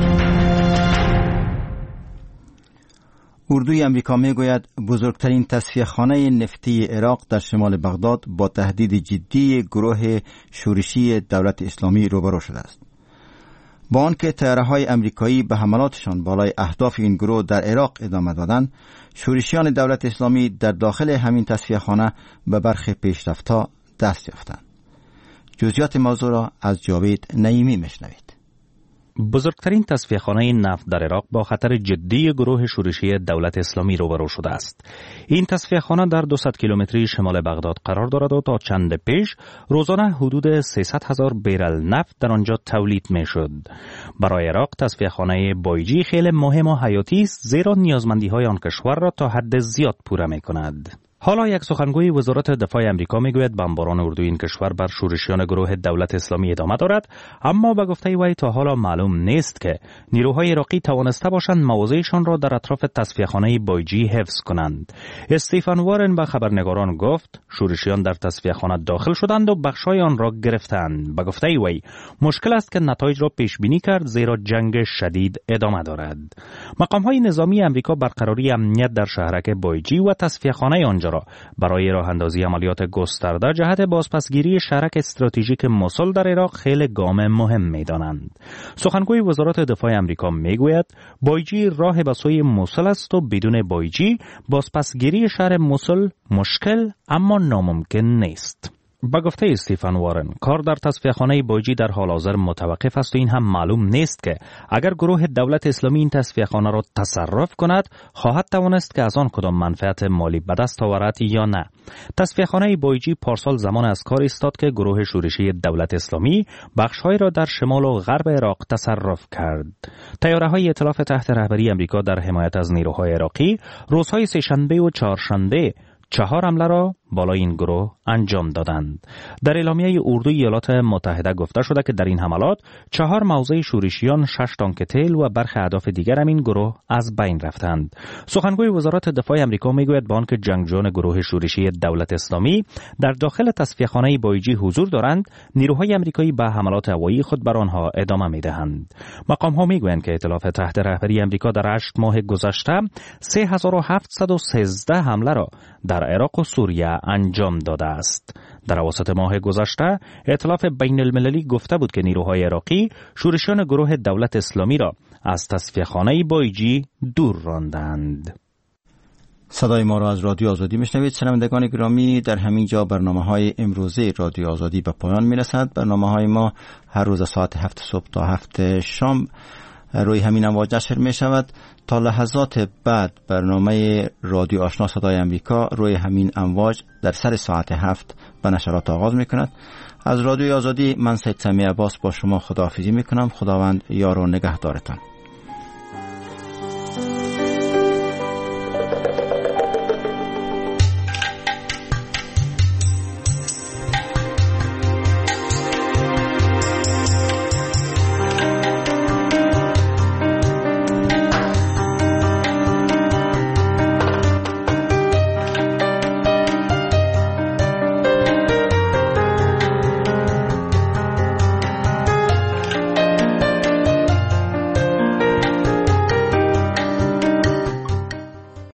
اردوی امریکا میگوید بزرگترین تصفیه‌خانه نفتی عراق در شمال بغداد با تهدید جدی گروه شورشی دولت اسلامی روبرو شده است. با آنکه طیاره‌های امریکایی به حملاتشان بالای اهداف این گروه در عراق ادامه دادند، شورشیان دولت اسلامی در داخل همین تصفیه‌خانه به برخی پیشرفت‌ها دست یافتند. جزئیات موضوع را از جاوید نعیمی میشنوید. بزرگترین تصفیه‌خانه نفت در عراق با خطر جدی گروه شورشی دولت اسلامی روبرو شده است. این تصفیه‌خانه در دویست کیلومتری شمال بغداد قرار دارد و تا چند پیش روزانه حدود سیصد هزار بیرل نفت در آنجا تولید می‌شد. برای عراق تصفیه‌خانه بایجی خیلی مهم و حیاتی است زیرا نیازمندی‌های آن کشور را تا حد زیاد پوره می‌کند. حالا یک سخنگوی وزارت دفاع امریکا میگوید بمباران اردوی این کشور بر شورشیان گروه دولت اسلامی ادامه دارد، اما به گفته وی تا حالا معلوم نیست که نیروهای عراقی توانسته باشند مواضعشان را در اطراف تصفیه‌خانه بایجی حفظ کنند. استیفن وارن به خبرنگاران گفت شورشیان در تصفیه‌خانه داخل شدند و بخشای آن را گرفتند. به گفته وی مشکل است که نتایج را پیش بینی کرد، زیرا جنگ شدید ادامه دارد. مقام‌های نظامی امریکا برقراری امنیت در شهرک بایجی و تصفیه‌خانه آنجا را برای راه اندازی عملیات گسترده جهت بازپسگیری شهرک استراتژیک موسول در عراق خیلی گام مهم می‌دانند. سخنگوی وزارت دفاع امریکا میگوید بایجی راه به سوی موسول است و بدون بایجی بازپسگیری شهر موسول مشکل اما ناممکن نیست. با گفته استیفن وارن کار در تصفیه‌خانه بایجی در حال حاضر متوقف است و این هم معلوم نیست که اگر گروه دولت اسلامی این تصفیه‌خانه را تصرف کند خواهد توانست که از آن کدام منفعت مالی به دست آورد یا نه. تصفیه‌خانه بایجی پارسال زمان از کار ایستاد که گروه شورشی دولت اسلامی بخش‌های را در شمال و غرب عراق تصرف کرد. تیاره‌های ائتلاف تحت رهبری امریکا در حمایت از نیروهای عراقی روزهای سه‌شنبه و چهارشنبه چهار حمله را بالای این گروه انجام دادند. در اعلامیه اردوی ایالات متحده گفته شده که در این حملات چهار موضع شورشیان، شش تانک تیل و برخی اهداف دیگر هم این گروه از بین رفتند. سخنگوی وزارت دفاع آمریکا میگوید با آنکه جنگجویان گروه شورشی دولت اسلامی در داخل تصفیه‌خانه بایجی حضور دارند، نیروهای آمریکایی به حملات هوایی خود بر آنها ادامه میدهند. مقام‌ها میگویند که ائتلاف تحت رهبری آمریکا در هشت ماه گذشته سه هزار و هفتصد و سیزده حمله را در عراق و سوریه انجام داده است. در اواسط ماه گذشته ائتلاف بین المللی گفته بود که نیروهای عراقی شورشیان گروه دولت اسلامی را از تصفیه‌خانه بایجی دور راندند. صدای ما را از رادیو آزادی میشنوید. شنوندگان گرامی، در همین جا برنامه‌های امروزه رادیو آزادی به پایان میرسد. برنامه‌های ما هر روز ساعت هفت صبح تا هفت شام روی همین امواج نشر می شود. تا لحظات بعد برنامه رادیو آشنا صدای امریکا روی همین امواج در سر ساعت هفت به نشرات آغاز می کند. از رادیو آزادی من سید سمیع عباس با شما خداحافظی می کنم. خداوند یار و نگهدارتان.